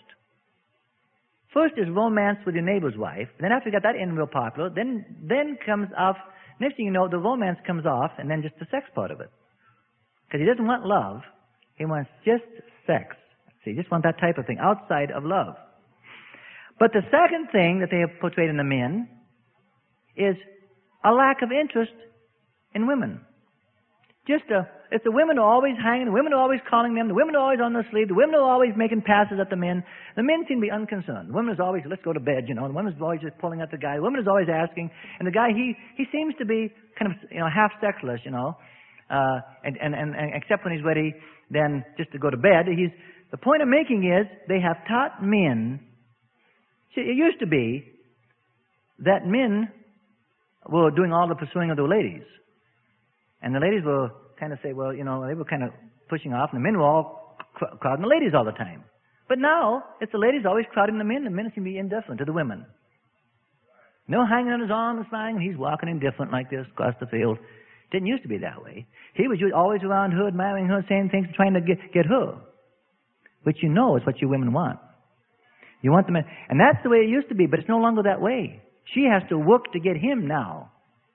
First is romance with your neighbor's wife. And then after you got that in real popular, then then comes off, next thing you know, the romance comes off, and then just the sex part of it. Because he doesn't want love. He wants just sex. So you just want that type of thing outside of love. But the second thing that they have portrayed in the men is a lack of interest in women. Just a, it's the women are always hanging, the women are always calling them, the women are always on their sleeve, the women are always making passes at the men. The men seem to be unconcerned. The women is always, let's go to bed, you know. The women is always just pulling at the guy. The woman is always asking. And the guy, he, he seems to be kind of, you know, half sexless, you know. Uh, and, and, and, and except when he's ready, then just to go to bed. He's, the point I'm making is they have taught men, see, it used to be that men were doing all the pursuing of the ladies. And the ladies were kind of say, well, you know, they were kind of pushing off, and the men were all cr- crowding the ladies all the time. But now, it's the ladies always crowding the men, the men seem to be indifferent to the women. No hanging on his arm and flying, and he's walking indifferent like this across the field. Didn't used to be that way. He was always around her, admiring her, saying things, trying to get, get her. Which you know is what you women want. You want the men, and that's the way it used to be, but it's no longer that way. She has to work to get him now.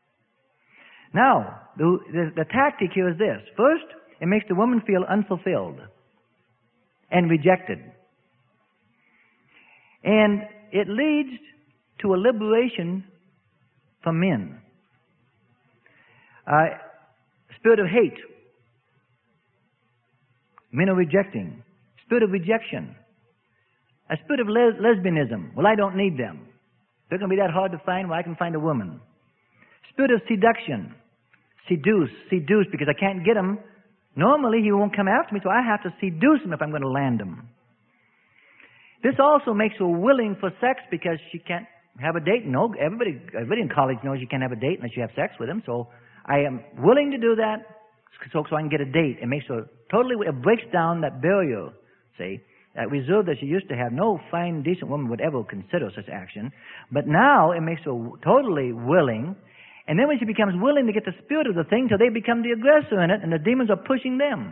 Now, the, the, the tactic here is this. First, it makes the woman feel unfulfilled and rejected. And it leads to a liberation from men. Uh, spirit of hate. Men are rejecting. Spirit of rejection. A spirit of les lesbianism. Well, I don't need them. They're going to be that hard to find. Well, I can find a woman. Spirit of seduction. Seduce, seduce, because I can't get him. Normally, he won't come after me, so I have to seduce him if I'm going to land him. This also makes her willing for sex because she can't have a date. No, everybody, everybody in college knows you can't have a date unless you have sex with him. So I am willing to do that so, so I can get a date. It makes her totally, it breaks down that barrier, see, that reserve that she used to have. No fine, decent woman would ever consider such action. But now it makes her totally willing. And then when she becomes willing to get the spirit of the thing, so they become the aggressor in it, and the demons are pushing them.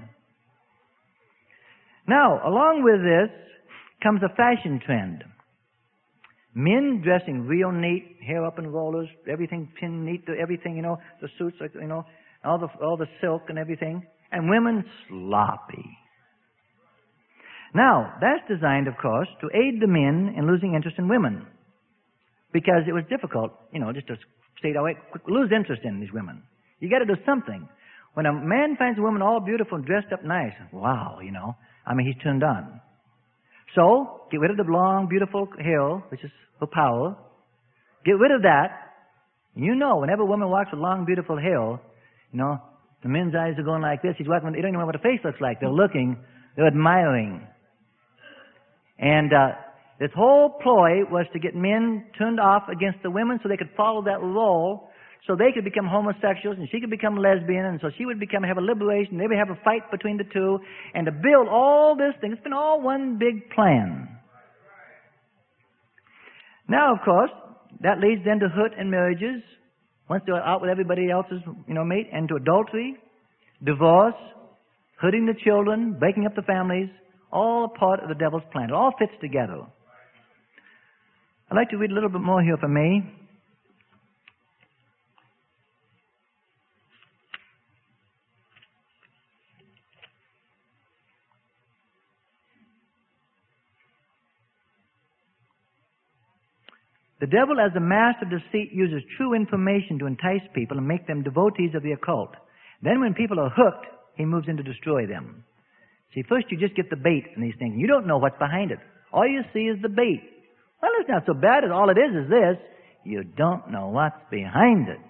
Now, along with this comes a fashion trend. Men dressing real neat, hair up in rollers, everything pin neat, everything, you know, the suits, you know, all the all the silk and everything, and women sloppy. Now, that's designed, of course, to aid the men in losing interest in women, because it was difficult, you know, just to say, oh, wait, lose interest in these women. You got to do something. When a man finds a woman all beautiful and dressed up nice, wow, you know, I mean, he's turned on. So, get rid of the long, beautiful hair, which is for power. Get rid of that. You know, whenever a woman walks with long, beautiful hair, you know, the men's eyes are going like this. He's walking, they don't even know what her face looks like. They're looking, they're admiring. And uh, this whole ploy was to get men turned off against the women so they could follow that role, so they could become homosexuals and she could become lesbian, and so she would become have a liberation. They would have a fight between the two, and to build all this thing. It's been all one big plan. Now, of course, that leads then to hurt in marriages. Once they're out with everybody else's, you know, mate, and to adultery, divorce, hurting the children, breaking up the families, all a part of the devil's plan. It all fits together. I'd like to read a little bit more here if I may. The devil, as the master of deceit, uses true information to entice people and make them devotees of the occult. Then when people are hooked, he moves in to destroy them. See, first you just get the bait in these things. You don't know what's behind it. All you see is the bait. Well, it's not so bad. All it is is this. You don't know what's behind it.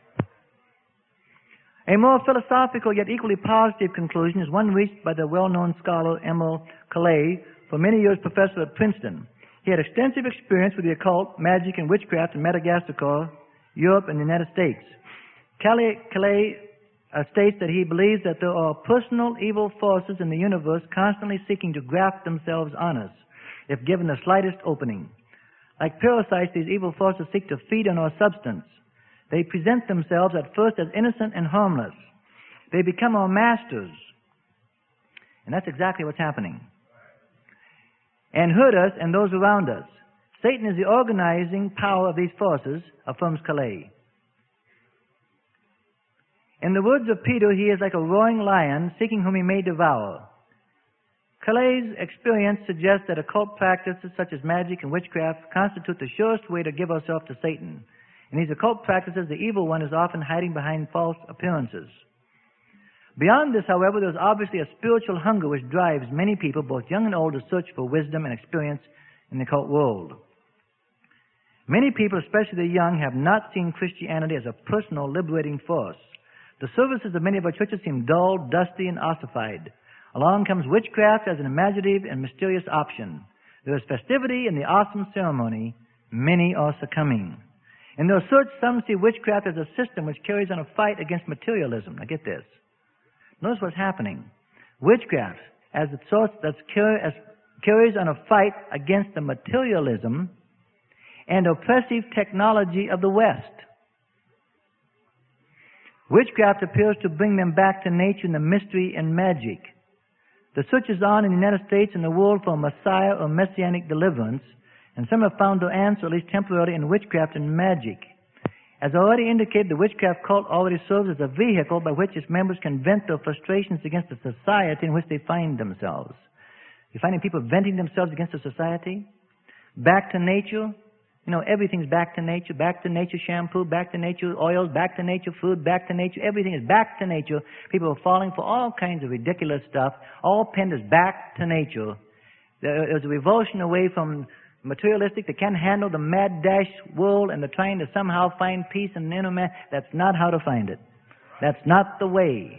A more philosophical yet equally positive conclusion is one reached by the well-known scholar Emil Calais, for many years professor at Princeton. He had extensive experience with the occult, magic, and witchcraft in Madagascar, Europe, and the United States. Calais, Calais uh, states that he believes that there are personal evil forces in the universe constantly seeking to graft themselves on us, if given the slightest opening. Like parasites, these evil forces seek to feed on our substance. They present themselves at first as innocent and harmless. They become our masters. And that's exactly what's happening. And hurt us and those around us. Satan is the organizing power of these forces, affirms Calais. In the words of Peter, he is like a roaring lion seeking whom he may devour. Calais' experience suggests that occult practices such as magic and witchcraft constitute the surest way to give ourselves to Satan. In these occult practices, the evil one is often hiding behind false appearances. Beyond this, however, there is obviously a spiritual hunger which drives many people, both young and old, to search for wisdom and experience in the occult world. Many people, especially the young, have not seen Christianity as a personal, liberating force. The services of many of our churches seem dull, dusty, and ossified. Along comes witchcraft as an imaginative and mysterious option. There is festivity in the awesome ceremony. Many are succumbing. In their search, some see witchcraft as a system which carries on a fight against materialism. Now get this. Notice what's happening. Witchcraft, as the source that carries on a fight against the materialism and oppressive technology of the West. Witchcraft appears to bring them back to nature and the mystery and magic. The search is on in the United States and the world for a Messiah or Messianic deliverance, and some have found their answer, at least temporarily, in witchcraft and magic. As already indicated, the witchcraft cult already serves as a vehicle by which its members can vent their frustrations against the society in which they find themselves. You're finding people venting themselves against the society? Back to nature? You know, everything's back to nature. Back to nature shampoo, back to nature oils, back to nature food, back to nature. Everything is back to nature. People are falling for all kinds of ridiculous stuff. All pinned is back to nature. There is a revulsion away from materialistic. They can't handle the mad dash world, and they're trying to somehow find peace in the inner man. That's not how to find it. That's not the way.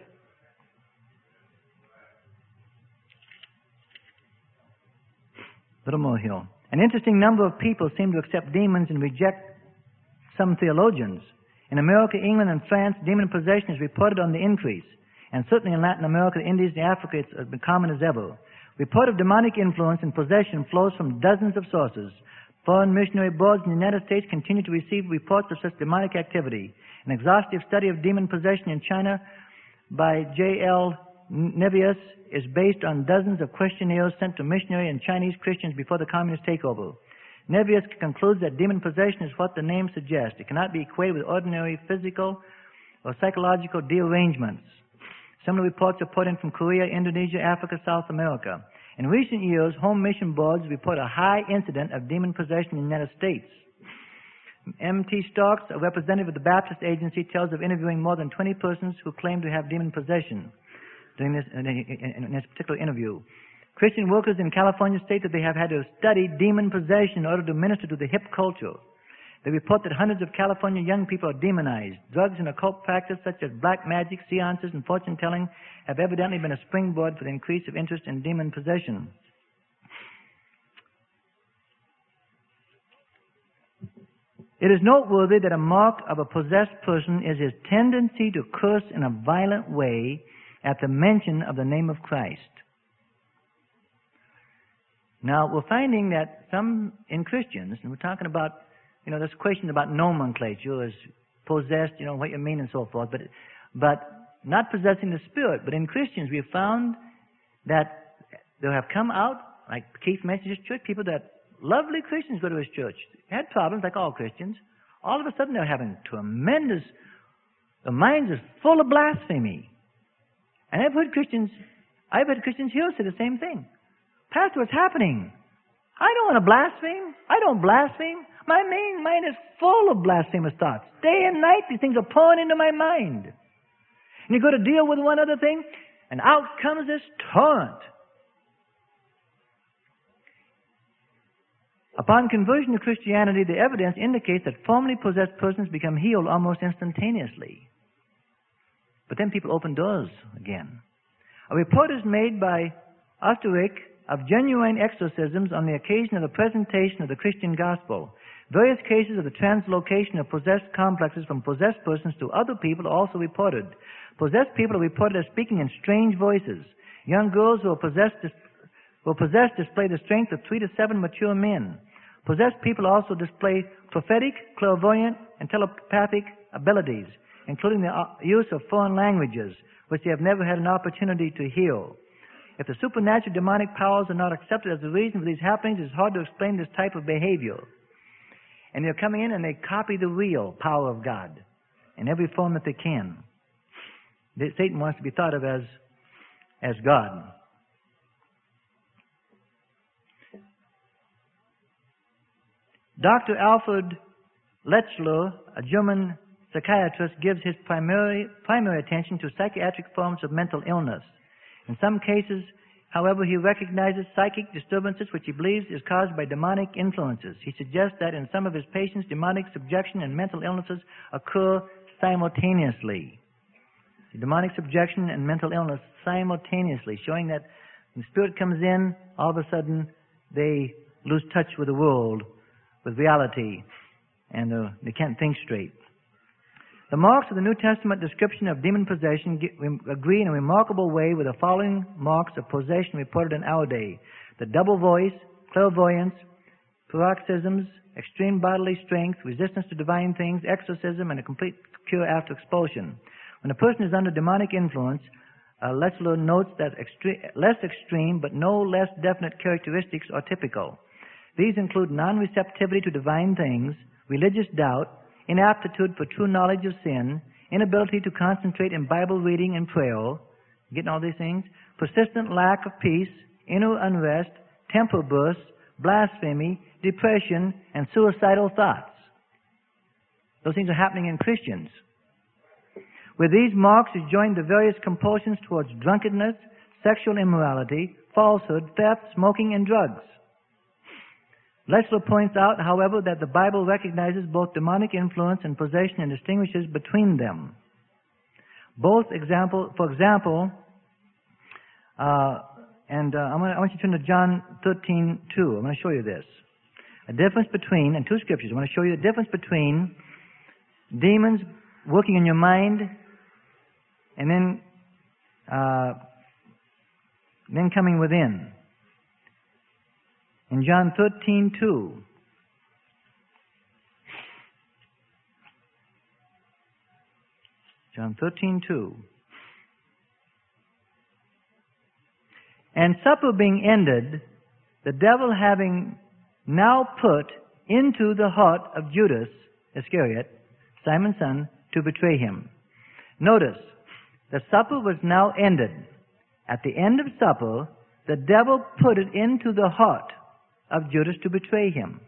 A little more here. An interesting number of people seem to accept demons and reject some theologians. In America, England, and France, demon possession is reported on the increase. And certainly in Latin America, the Indies, and Africa, it's as common as ever. Report of demonic influence and possession flows from dozens of sources. Foreign missionary boards in the United States continue to receive reports of such demonic activity. An exhaustive study of demon possession in China by J L Nevius is based on dozens of questionnaires sent to missionary and Chinese Christians before the communist takeover. Nevius concludes that demon possession is what the name suggests. It cannot be equated with ordinary physical or psychological derangements. Similar reports are put in from Korea, Indonesia, Africa, South America. In recent years, home mission boards report a high incident of demon possession in the United States. M T Starks, a representative of the Baptist Agency, tells of interviewing more than twenty persons who claim to have demon possession during this, in, in, in this particular interview. Christian workers in California state that they have had to study demon possession in order to minister to the hip culture. They report that hundreds of California young people are demonized. Drugs and occult practice such as black magic, seances, and fortune-telling have evidently been a springboard for the increase of interest in demon possession. It is noteworthy that a mark of a possessed person is his tendency to curse in a violent way at the mention of the name of Christ. Now, we're finding that some in Christians, and we're talking about, you know, this question about nomenclature is possessed, you know, what you mean and so forth, but, but not possessing the Spirit. But in Christians, we have found that there have come out, like Keith mentioned his church, people that lovely Christians go to his church, had problems like all Christians. All of a sudden, they're having tremendous, their minds are full of blasphemy. And I've heard Christians, I've heard Christians here say the same thing. Pastor, what's happening? I don't want to blaspheme. I don't blaspheme. My main mind is full of blasphemous thoughts. Day and night, these things are pouring into my mind. And you go to deal with one other thing, and out comes this torrent. Upon conversion to Christianity, the evidence indicates that formerly possessed persons become healed almost instantaneously. But then people open doors again. A report is made by Osterich of genuine exorcisms on the occasion of the presentation of the Christian gospel. Various cases of the translocation of possessed complexes from possessed persons to other people are also reported. Possessed people are reported as speaking in strange voices. Young girls who are possessed, who are possessed display the strength of three to seven mature men. Possessed people also display prophetic, clairvoyant, and telepathic abilities, including the use of foreign languages, which they have never had an opportunity to hear. If the supernatural demonic powers are not accepted as the reason for these happenings, it's hard to explain this type of behavior. And they're coming in and they copy the real power of God in every form that they can. Satan wants to be thought of as, as God. Doctor Alfred Lechler, a German psychiatrist, gives his primary, primary attention to psychiatric forms of mental illness. In some cases, however, he recognizes psychic disturbances which he believes is caused by demonic influences. He suggests that in some of his patients, demonic subjection and mental illnesses occur simultaneously. The demonic subjection and mental illness simultaneously, showing that when the Spirit comes in, all of a sudden they lose touch with the world, with reality, and uh, they can't think straight. The marks of the New Testament description of demon possession agree in a remarkable way with the following marks of possession reported in our day: the double voice, clairvoyance, paroxysms, extreme bodily strength, resistance to divine things, exorcism, and a complete cure after expulsion. When a person is under demonic influence, uh, Lechler notes that extre- less extreme but no less definite characteristics are typical. These include non-receptivity to divine things, religious doubt, inaptitude for true knowledge of sin, inability to concentrate in Bible reading and prayer, getting all these things, persistent lack of peace, inner unrest, temper bursts, blasphemy, depression, and suicidal thoughts. Those things are happening in Christians. With these marks is joined the various compulsions towards drunkenness, sexual immorality, falsehood, theft, smoking, and drugs. Lechler points out, however, that the Bible recognizes both demonic influence and possession and distinguishes between them. Both example, for example, uh, and uh, I'm gonna, I want you to turn to John thirteen two. I'm going to show you this. A difference between, and two scriptures, I want to show you the difference between demons working in your mind and then uh, then coming within. In John thirteen two, John thirteen two, and supper being ended, the devil having now put into the heart of Judas Iscariot, Simon's son, to betray him. Notice, the supper was now ended. At the end of supper, the devil put it into the heart of Judas to betray him.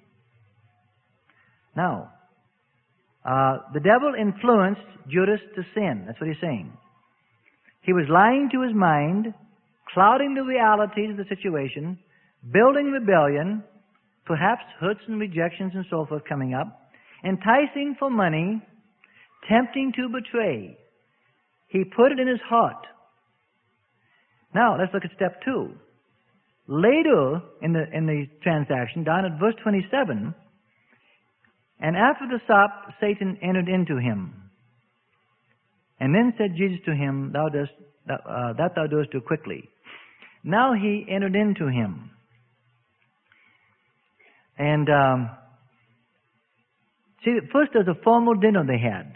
Now, uh, the devil influenced Judas to sin. That's what he's saying. He was lying to his mind, clouding the realities of the situation, building rebellion, perhaps hurts and rejections and so forth coming up, enticing for money, tempting to betray. He put it in his heart. Now, let's look at step two. Later in the, in the transaction, down at verse twenty-seven, and after the sop, Satan entered into him. And then said Jesus to him, Thou dost, uh, that thou doest do quickly. Now he entered into him. And um, see, first there's a formal dinner they had.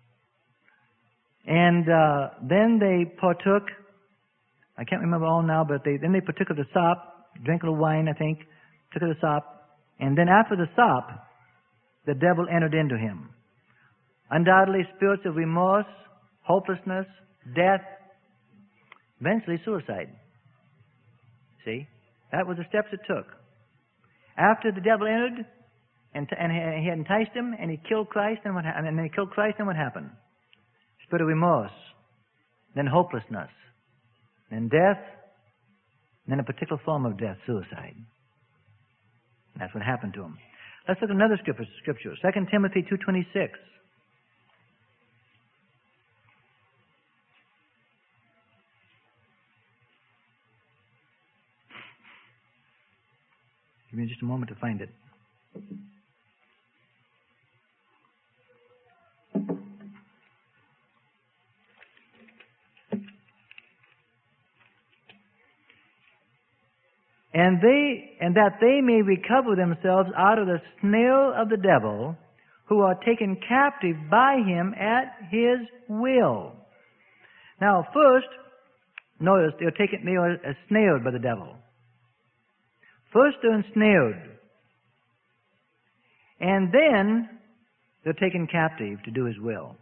And uh, then they partook, I can't remember all now, but they, then they partook of the sop, drank a little wine, I think, took of the sop. And then after the sop, the devil entered into him. Undoubtedly spirits of remorse, hopelessness, death, eventually suicide. See? That was the steps it took. After the devil entered, and, and he had enticed him, and he killed Christ, and, what, and then he killed Christ, and what happened? Spirit of remorse, then hopelessness, then death, then a particular form of death, suicide. And that's what happened to him. Let's look at another scripture, scripture Second Timothy two twenty-six. Give me just a moment to find it. And they, and that they may recover themselves out of the snare of the devil, who are taken captive by him at his will. Now, first, notice they are taken, they are ensnared by the devil. First, they're ensnared, and then they're taken captive to do his will.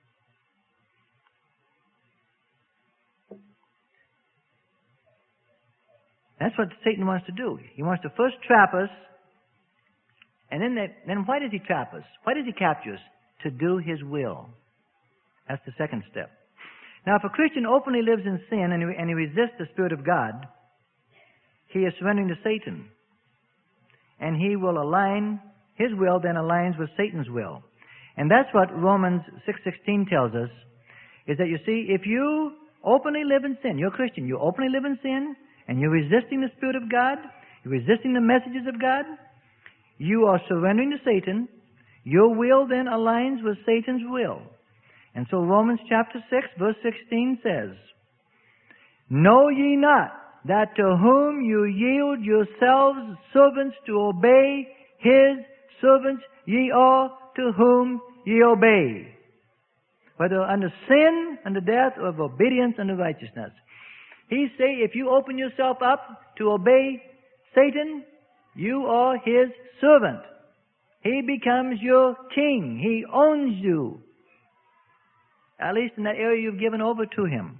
That's what Satan wants to do. He wants to first trap us, and then, that, then why does he trap us? Why does he capture us? To do his will. That's the second step. Now, if a Christian openly lives in sin and he, and he resists the Spirit of God, he is surrendering to Satan. And he will align, his will then aligns with Satan's will. And that's what Romans six sixteen tells us, is that you see, if you openly live in sin, you're a Christian, you openly live in sin, and you're resisting the Spirit of God, you're resisting the messages of God, you are surrendering to Satan. Your will then aligns with Satan's will. And so Romans chapter six, verse sixteen says, Know ye not that to whom you yield yourselves servants to obey, his servants ye are to whom ye obey, whether under sin, under death, or of obedience unto righteousness. He say, if you open yourself up to obey Satan, you are his servant. He becomes your king. He owns you. At least in that area you've given over to him.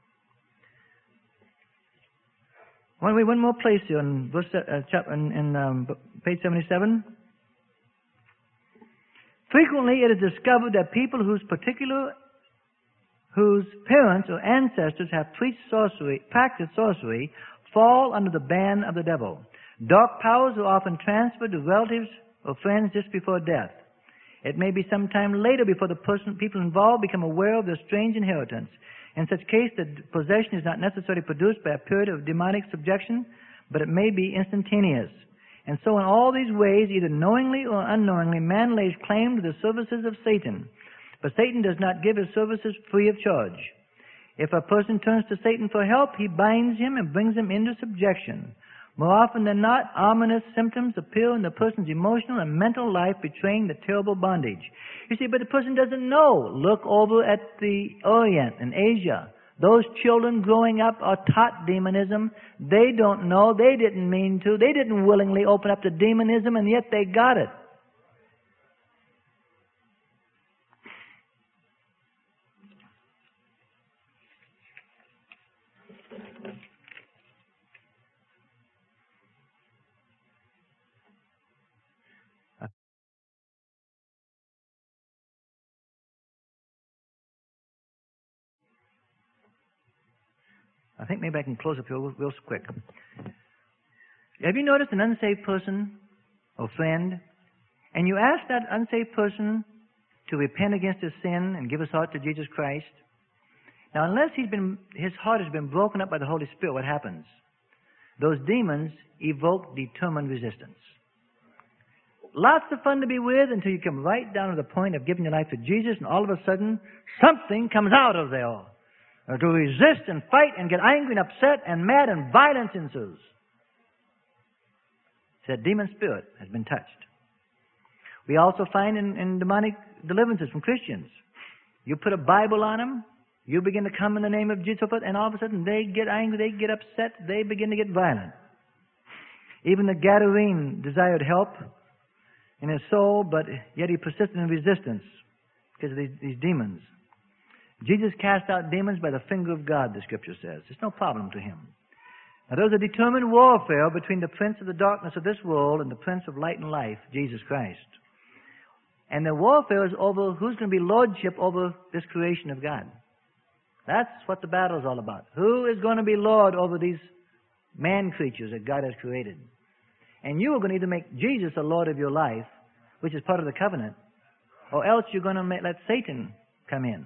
One, one more place here in, verse, uh, chapter, in, in um, page seventy-seven. Frequently it is discovered that people whose particular whose parents or ancestors have preached sorcery, practiced sorcery, fall under the ban of the devil. Dark powers are often transferred to relatives or friends just before death. It may be some time later before the person, people involved become aware of their strange inheritance. In such case, the possession is not necessarily produced by a period of demonic subjection, but it may be instantaneous. And so in all these ways, either knowingly or unknowingly, man lays claim to the services of Satan. But Satan does not give his services free of charge. If a person turns to Satan for help, he binds him and brings him into subjection. More often than not, ominous symptoms appear in the person's emotional and mental life, betraying the terrible bondage. You see, but the person doesn't know. Look over at the Orient and Asia. Those children growing up are taught demonism. They don't know. They didn't mean to. They didn't willingly open up to demonism, and yet they got it. I think maybe I can close up here real, real quick. Have you noticed an unsaved person or friend, and you ask that unsaved person to repent against his sin and give his heart to Jesus Christ? Now, unless he's been, his heart has been broken up by the Holy Spirit, what happens? Those demons evoke determined resistance. Lots of fun to be with until you come right down to the point of giving your life to Jesus, and all of a sudden, something comes out of there. Or to resist and fight and get angry and upset and mad, and violence ensues. That demon spirit has been touched. We also find in, in demonic deliverances from Christians, you put a Bible on them, you begin to come in the name of Jesus, and all of a sudden they get angry, they get upset, they begin to get violent. Even the Gadarene desired help in his soul, but yet he persisted in resistance because of these, these demons. Jesus cast out demons by the finger of God, the Scripture says. It's no problem to him. Now, there's a determined warfare between the prince of the darkness of this world and the prince of light and life, Jesus Christ. And the warfare is over who's going to be lordship over this creation of God. That's what the battle is all about. Who is going to be Lord over these man creatures that God has created? And you are going to either make Jesus a Lord of your life, which is part of the covenant, or else you're going to make, let Satan come in.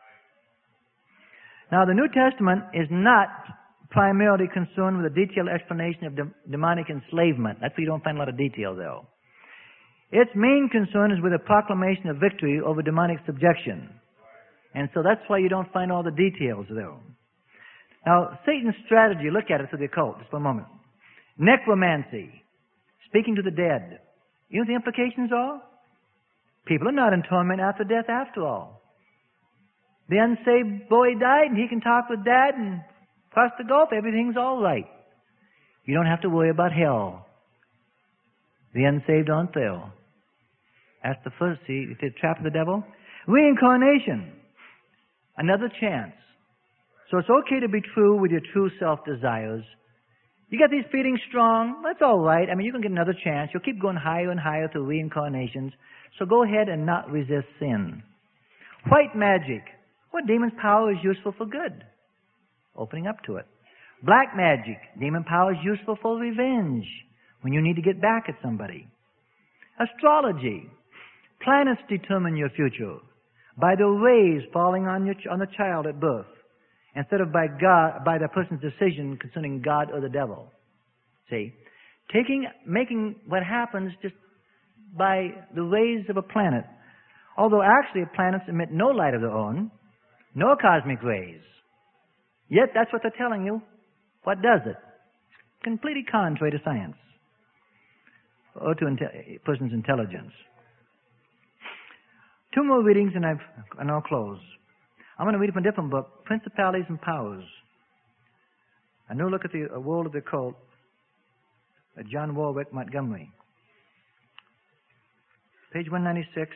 Now, the New Testament is not primarily concerned with a detailed explanation of de- demonic enslavement. That's where you don't find a lot of detail, though. Its main concern is with a proclamation of victory over demonic subjection. And so that's why you don't find all the details, though. Now, Satan's strategy, look at it through the occult, just for a moment. Necromancy, speaking to the dead. You know what the implications are? People are not in torment after death after all. The unsaved boy died, and he can talk with Dad, and across the gulf, everything's all right. You don't have to worry about hell. The unsaved aren't there. That's the first, see, the trap of the devil. Reincarnation, another chance. So it's okay to be true with your true self-desires. You got these feelings strong, that's all right. I mean, you can get another chance. You'll keep going higher and higher through reincarnations. So go ahead and not resist sin. White magic. Well, demon's power is useful for good. Opening up to it. Black magic. Demon power is useful for revenge, when you need to get back at somebody. Astrology. Planets determine your future by the rays falling on your on the child at birth, instead of by God, by the person's decision concerning God or the devil. See, taking making what happens just by the rays of a planet, although actually planets emit no light of their own. No cosmic rays. Yet that's what they're telling you. What does it? Completely contrary to science or to a person's intelligence. Two more readings and, I've, and I'll close. I'm going to read from a different book, Principalities and Powers. A new look at the world of the occult by John Warwick Montgomery. Page one ninety-six.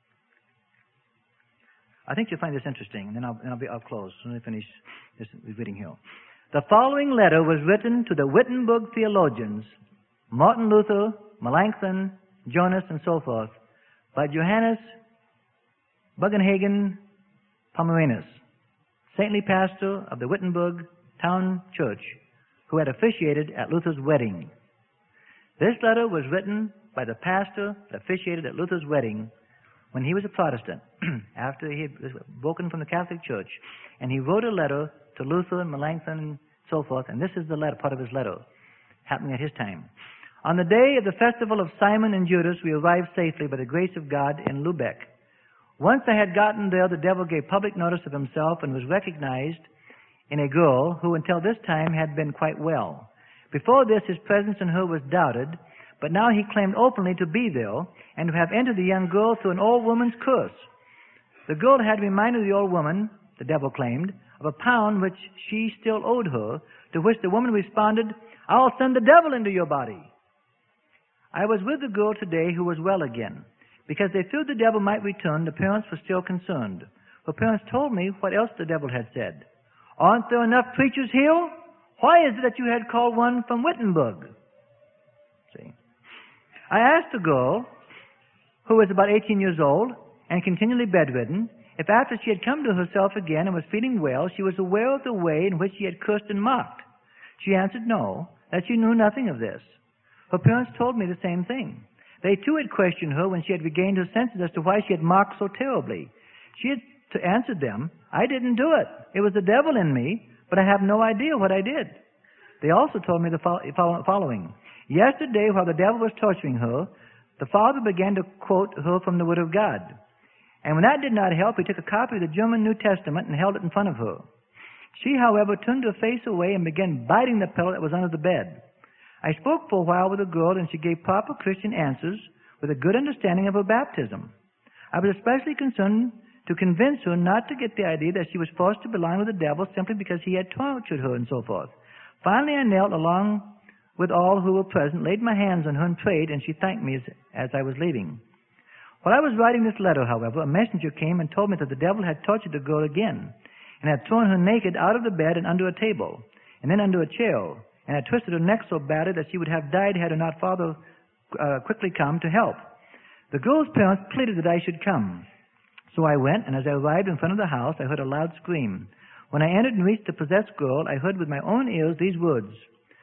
I think you'll find this interesting, and then I'll, and I'll, be, I'll close as soon as I finish this reading here. The following letter was written to the Wittenberg theologians, Martin Luther, Melanchthon, Jonas, and so forth, by Johannes Bugenhagen Pomeranus, saintly pastor of the Wittenberg Town Church, who had officiated at Luther's wedding. This letter was written by the pastor that officiated at Luther's wedding when he was a Protestant, after he had broken from the Catholic Church. And he wrote a letter to Luther and Melanchthon and so forth, and this is the letter, part of his letter, happening at his time. On the day of the festival of Simon and Judas, we arrived safely by the grace of God in Lubeck. Once I had gotten there, the devil gave public notice of himself and was recognized in a girl who until this time had been quite well. Before this, his presence in her was doubted, but now he claimed openly to be there and to have entered the young girl through an old woman's curse. The girl had reminded the old woman, the devil claimed, of a pound which she still owed her, to which the woman responded, "I'll send the devil into your body." I was with the girl today who was well again. Because they feared the devil might return, the parents were still concerned. Her parents told me what else the devil had said. "Aren't there enough preachers here? Why is it that you had called one from Wittenberg?" See, I asked the girl, who was about eighteen years old and continually bedridden, if after she had come to herself again and was feeling well, she was aware of the way in which she had cursed and mocked. She answered no, that she knew nothing of this. Her parents told me the same thing. They too had questioned her when she had regained her senses as to why she had mocked so terribly. She had to answer them, "I didn't do it. It was the devil in me, but I have no idea what I did." They also told me the following. Yesterday, while the devil was torturing her, the father began to quote her from the Word of God. And when that did not help, he took a copy of the German New Testament and held it in front of her. She, however, turned her face away and began biting the pillow that was under the bed. I spoke for a while with the girl, and she gave proper Christian answers with a good understanding of her baptism. I was especially concerned to convince her not to get the idea that she was forced to belong with the devil simply because he had tortured her and so forth. Finally, I knelt along with all who were present, laid my hands on her and prayed, and she thanked me as, as I was leaving. While I was writing this letter, however, a messenger came and told me that the devil had tortured the girl again, and had thrown her naked out of the bed and under a table, and then under a chair, and had twisted her neck so badly that she would have died had her not father uh, quickly come to help. The girl's parents pleaded that I should come. So I went, and as I arrived in front of the house, I heard a loud scream. When I entered and reached the possessed girl, I heard with my own ears these words,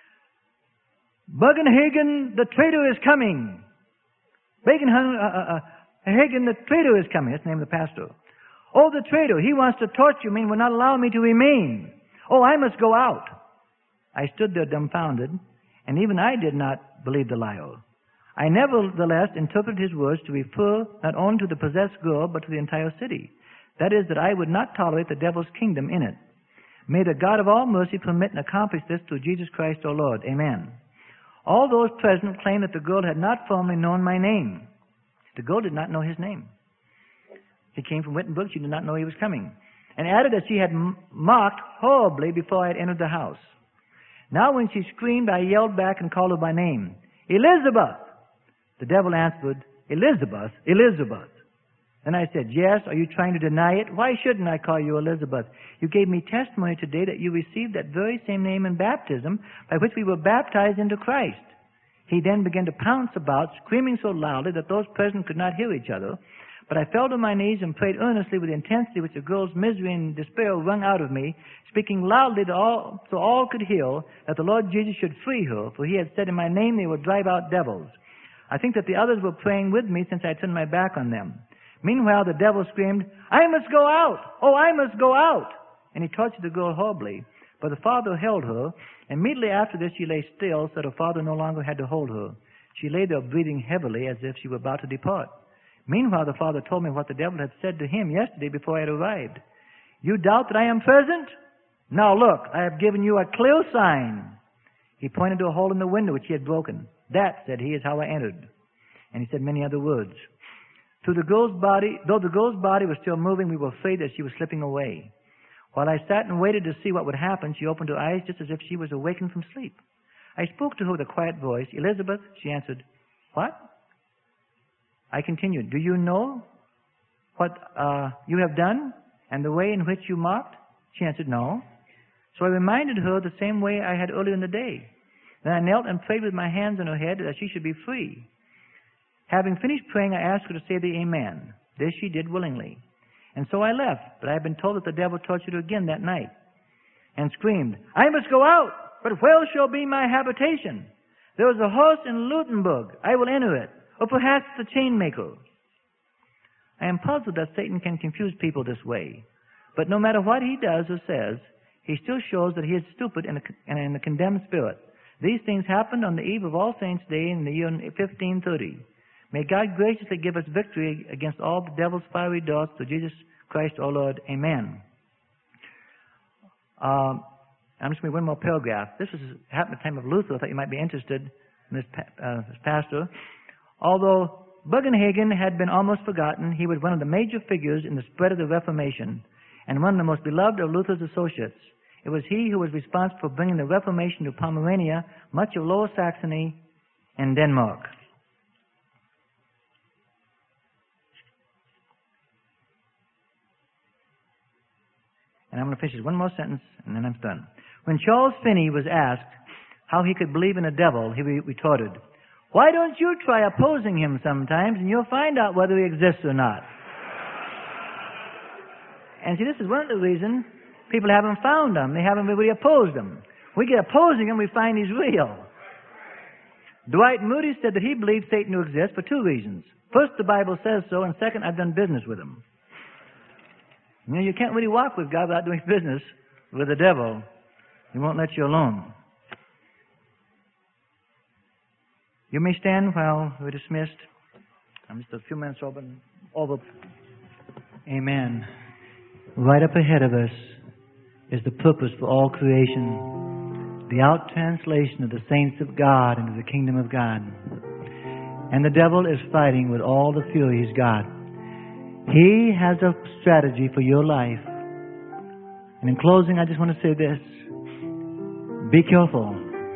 "Bugenhagen, the traitor is coming! Bugenhagen, uh, uh, Hagen, the traitor is coming." That's the name of the pastor. "Oh, the traitor, he wants to torture me and will not allow me to remain. Oh, I must go out." I stood there dumbfounded, and even I did not believe the liar. I nevertheless interpreted his words to refer not only to the possessed girl, but to the entire city. That is, that I would not tolerate the devil's kingdom in it. May the God of all mercy permit and accomplish this through Jesus Christ our Lord. Amen. All those present claimed that the girl had not formerly known my name. The girl did not know his name. He came from Wittenberg. She did not know he was coming. And added that she had mocked horribly before I had entered the house. Now when she screamed, I yelled back and called her by name. "Elizabeth!" The devil answered, "Elizabeth, Elizabeth." Then I said, "Yes, are you trying to deny it? Why shouldn't I call you Elizabeth? You gave me testimony today that you received that very same name in baptism by which we were baptized into Christ." He then began to pounce about, screaming so loudly that those present could not hear each other. But I fell to my knees and prayed earnestly with the intensity which the girl's misery and despair wrung out of me, speaking loudly to all, so all could hear that the Lord Jesus should free her, for he had said in my name they would drive out devils. I think that the others were praying with me since I turned my back on them. Meanwhile, the devil screamed, "I must go out! Oh, I must go out!" And he tortured the girl horribly. But the father held her. Immediately after this, she lay still, so that her father no longer had to hold her. She lay there breathing heavily as if she were about to depart. Meanwhile, the father told me what the devil had said to him yesterday before I had arrived. "You doubt that I am present? Now look, I have given you a clear sign." He pointed to a hole in the window which he had broken. "That," said he, "is how I entered." And he said many other words. Through the girl's body, though the girl's body was still moving, we were afraid that she was slipping away. While I sat and waited to see what would happen, she opened her eyes just as if she was awakened from sleep. I spoke to her with a quiet voice. "Elizabeth," she answered. "What?" I continued, "Do you know what uh, you have done and the way in which you mocked?" She answered, "No." So I reminded her the same way I had earlier in the day. Then I knelt and prayed with my hands on her head that she should be free. Having finished praying, I asked her to say the Amen. This she did willingly. And so I left, but I had been told that the devil tortured her again that night and screamed, "I must go out! But where shall be my habitation? There is a house in Lutenburg. I will enter it. Or perhaps the chainmaker. I am puzzled that Satan can confuse people this way. But no matter what he does or says, he still shows that he is stupid and in a condemned spirit. These things happened on the eve of All Saints' Day in the year fifteen thirty. May God graciously give us victory against all the devil's fiery darts through Jesus Christ our Lord. Amen. Um, I'm just going to one more paragraph. This was happened at the time of Luther. I thought you might be interested in this, uh, this pastor. Although Bugenhagen had been almost forgotten, he was one of the major figures in the spread of the Reformation and one of the most beloved of Luther's associates. It was he who was responsible for bringing the Reformation to Pomerania, much of Lower Saxony, and Denmark. And I'm going to finish one more sentence, and then I'm done. When Charles Finney was asked how he could believe in a devil, he retorted, "Why don't you try opposing him sometimes, and you'll find out whether he exists or not." And see, this is one of the reasons people haven't found him. They haven't really opposed him. We get opposing him, we find he's real. Dwight Moody said that he believed Satan to exist for two reasons. First, the Bible says so, and second, I've done business with him. You know, you can't really walk with God without doing business with the devil. He won't let you alone. You may stand while we're dismissed. I'm just a few minutes over. over. Amen. Right up ahead of us is the purpose for all creation, the out-translation of the saints of God into the kingdom of God. And the devil is fighting with all the fury he's got. He has a strategy for your life. And in closing, I just want to say this. Be careful.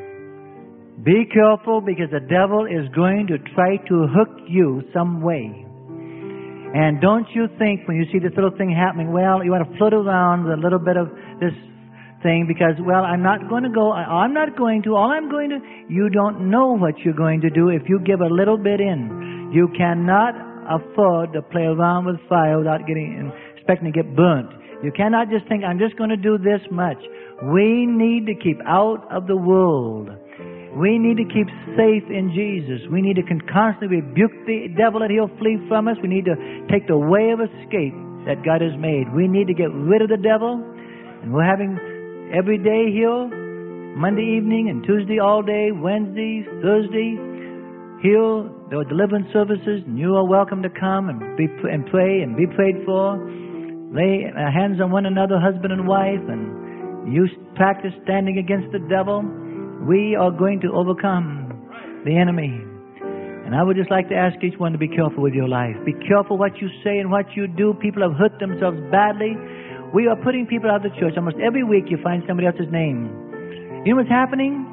Be careful, because the devil is going to try to hook you some way. And don't you think when you see this little thing happening, well, you want to flit around with a little bit of this thing because, well, I'm not going to go, I'm not going to, all I'm going to, you don't know what you're going to do if you give a little bit in. You cannot afford to play around with fire without getting, expecting to get burnt. You cannot just think, I'm just going to do this much. We need to keep out of the world. We need to keep safe in Jesus. We need to constantly rebuke the devil that he'll flee from us. We need to take the way of escape that God has made. We need to get rid of the devil. And we're having every day here, Monday evening and Tuesday all day, Wednesday, Thursday, here, there are deliverance services, and you are welcome to come and be and pray and be prayed for. Lay hands on one another, husband and wife, and you practice standing against the devil. We are going to overcome the enemy. And I would just like to ask each one to be careful with your life. Be careful what you say and what you do. People have hurt themselves badly. We are putting people out of the church. Almost every week you find somebody else's name. You know what's happening?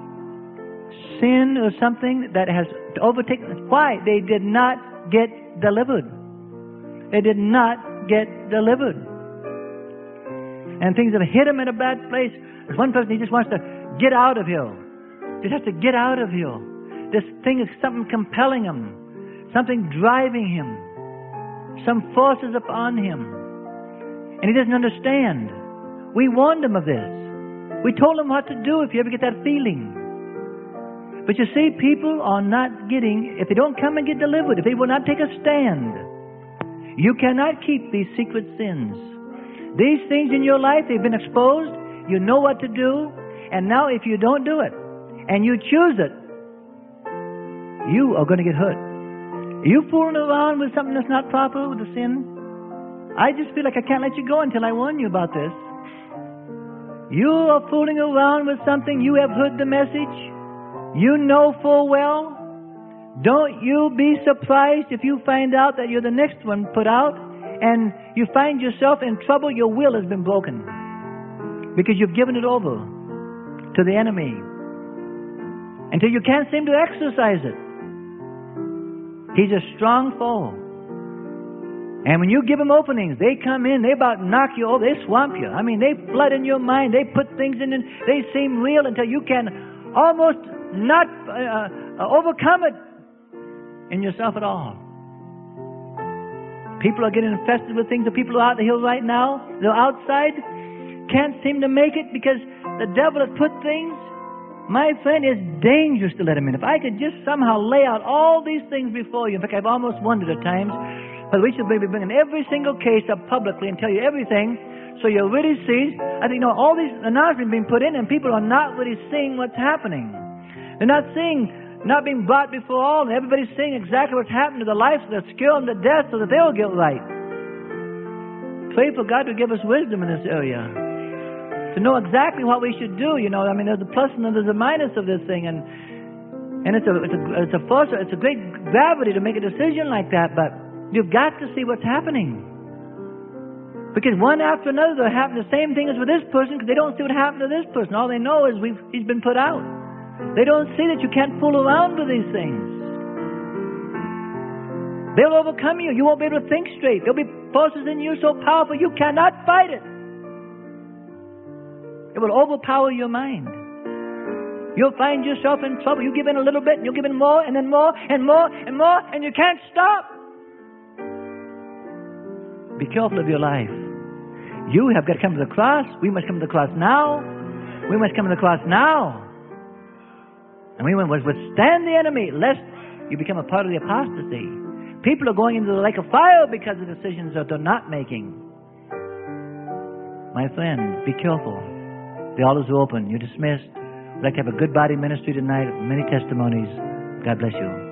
Sin or something that has overtaken. Why? They did not get delivered. They did not get delivered. And things have hit them in a bad place. There's one person, he just wants to get out of here. Just has to get out of here. This thing is something compelling him. Something driving him. Some forces upon him. And he doesn't understand. We warned him of this. We told him what to do if you ever get that feeling. But you see, people are not getting, if they don't come and get delivered, if they will not take a stand, you cannot keep these secret sins. These things in your life, they've been exposed. You know what to do. And now if you don't do it, and you choose it, you are going to get hurt. You fooling around with something that's not proper, with the sin? I just feel like I can't let you go until I warn you about this. You are fooling around with something. You have heard the message. You know full well. Don't you be surprised if you find out that you're the next one put out and you find yourself in trouble. Your will has been broken because you've given it over to the enemy until you can't seem to exercise it. He's a strong foe. And when you give them openings, they come in, they about knock you over, they swamp you. I mean, they flood in your mind, they put things in, and they seem real until you can almost not uh, uh, overcome it in yourself at all. People are getting infested with things. The people who are out the hill right now, they're outside, can't seem to make it because the devil has put things My friend, it's dangerous to let him in. If I could just somehow lay out all these things before you, in fact, I've almost wondered at times whether we should be bringing every single case up publicly and tell you everything so you'll really see. I think, you know, all these announcements being put in and people are not really seeing what's happening. They're not seeing, not being brought before all, and everybody's seeing exactly what's happened to the life, the skill, and the death so that they'll get right. Pray for God to give us wisdom in this area. To know exactly what we should do, you know. I mean, there's a plus and there's a minus of this thing, and and it's a it's a it's a force, it's a great gravity to make a decision like that. But you've got to see what's happening, because one after another they're having the same thing as with this person, because they don't see what happened to this person. All they know is we've he's been put out. They don't see that you can't fool around with these things. They'll overcome you. You won't be able to think straight. There'll be forces in you so powerful you cannot fight it. It will overpower your mind. You'll find yourself in trouble. You give in a little bit, and you'll give in more, and then more, and more, and more, and you can't stop. Be careful of your life. You have got to come to the cross. We must come to the cross now. We must come to the cross now. And we must withstand the enemy, lest you become a part of the apostasy. People are going into the lake of fire because of decisions that they're not making. My friend, be careful. The altars are open. You're dismissed. We'd like to have a good body ministry tonight. Many testimonies. God bless you.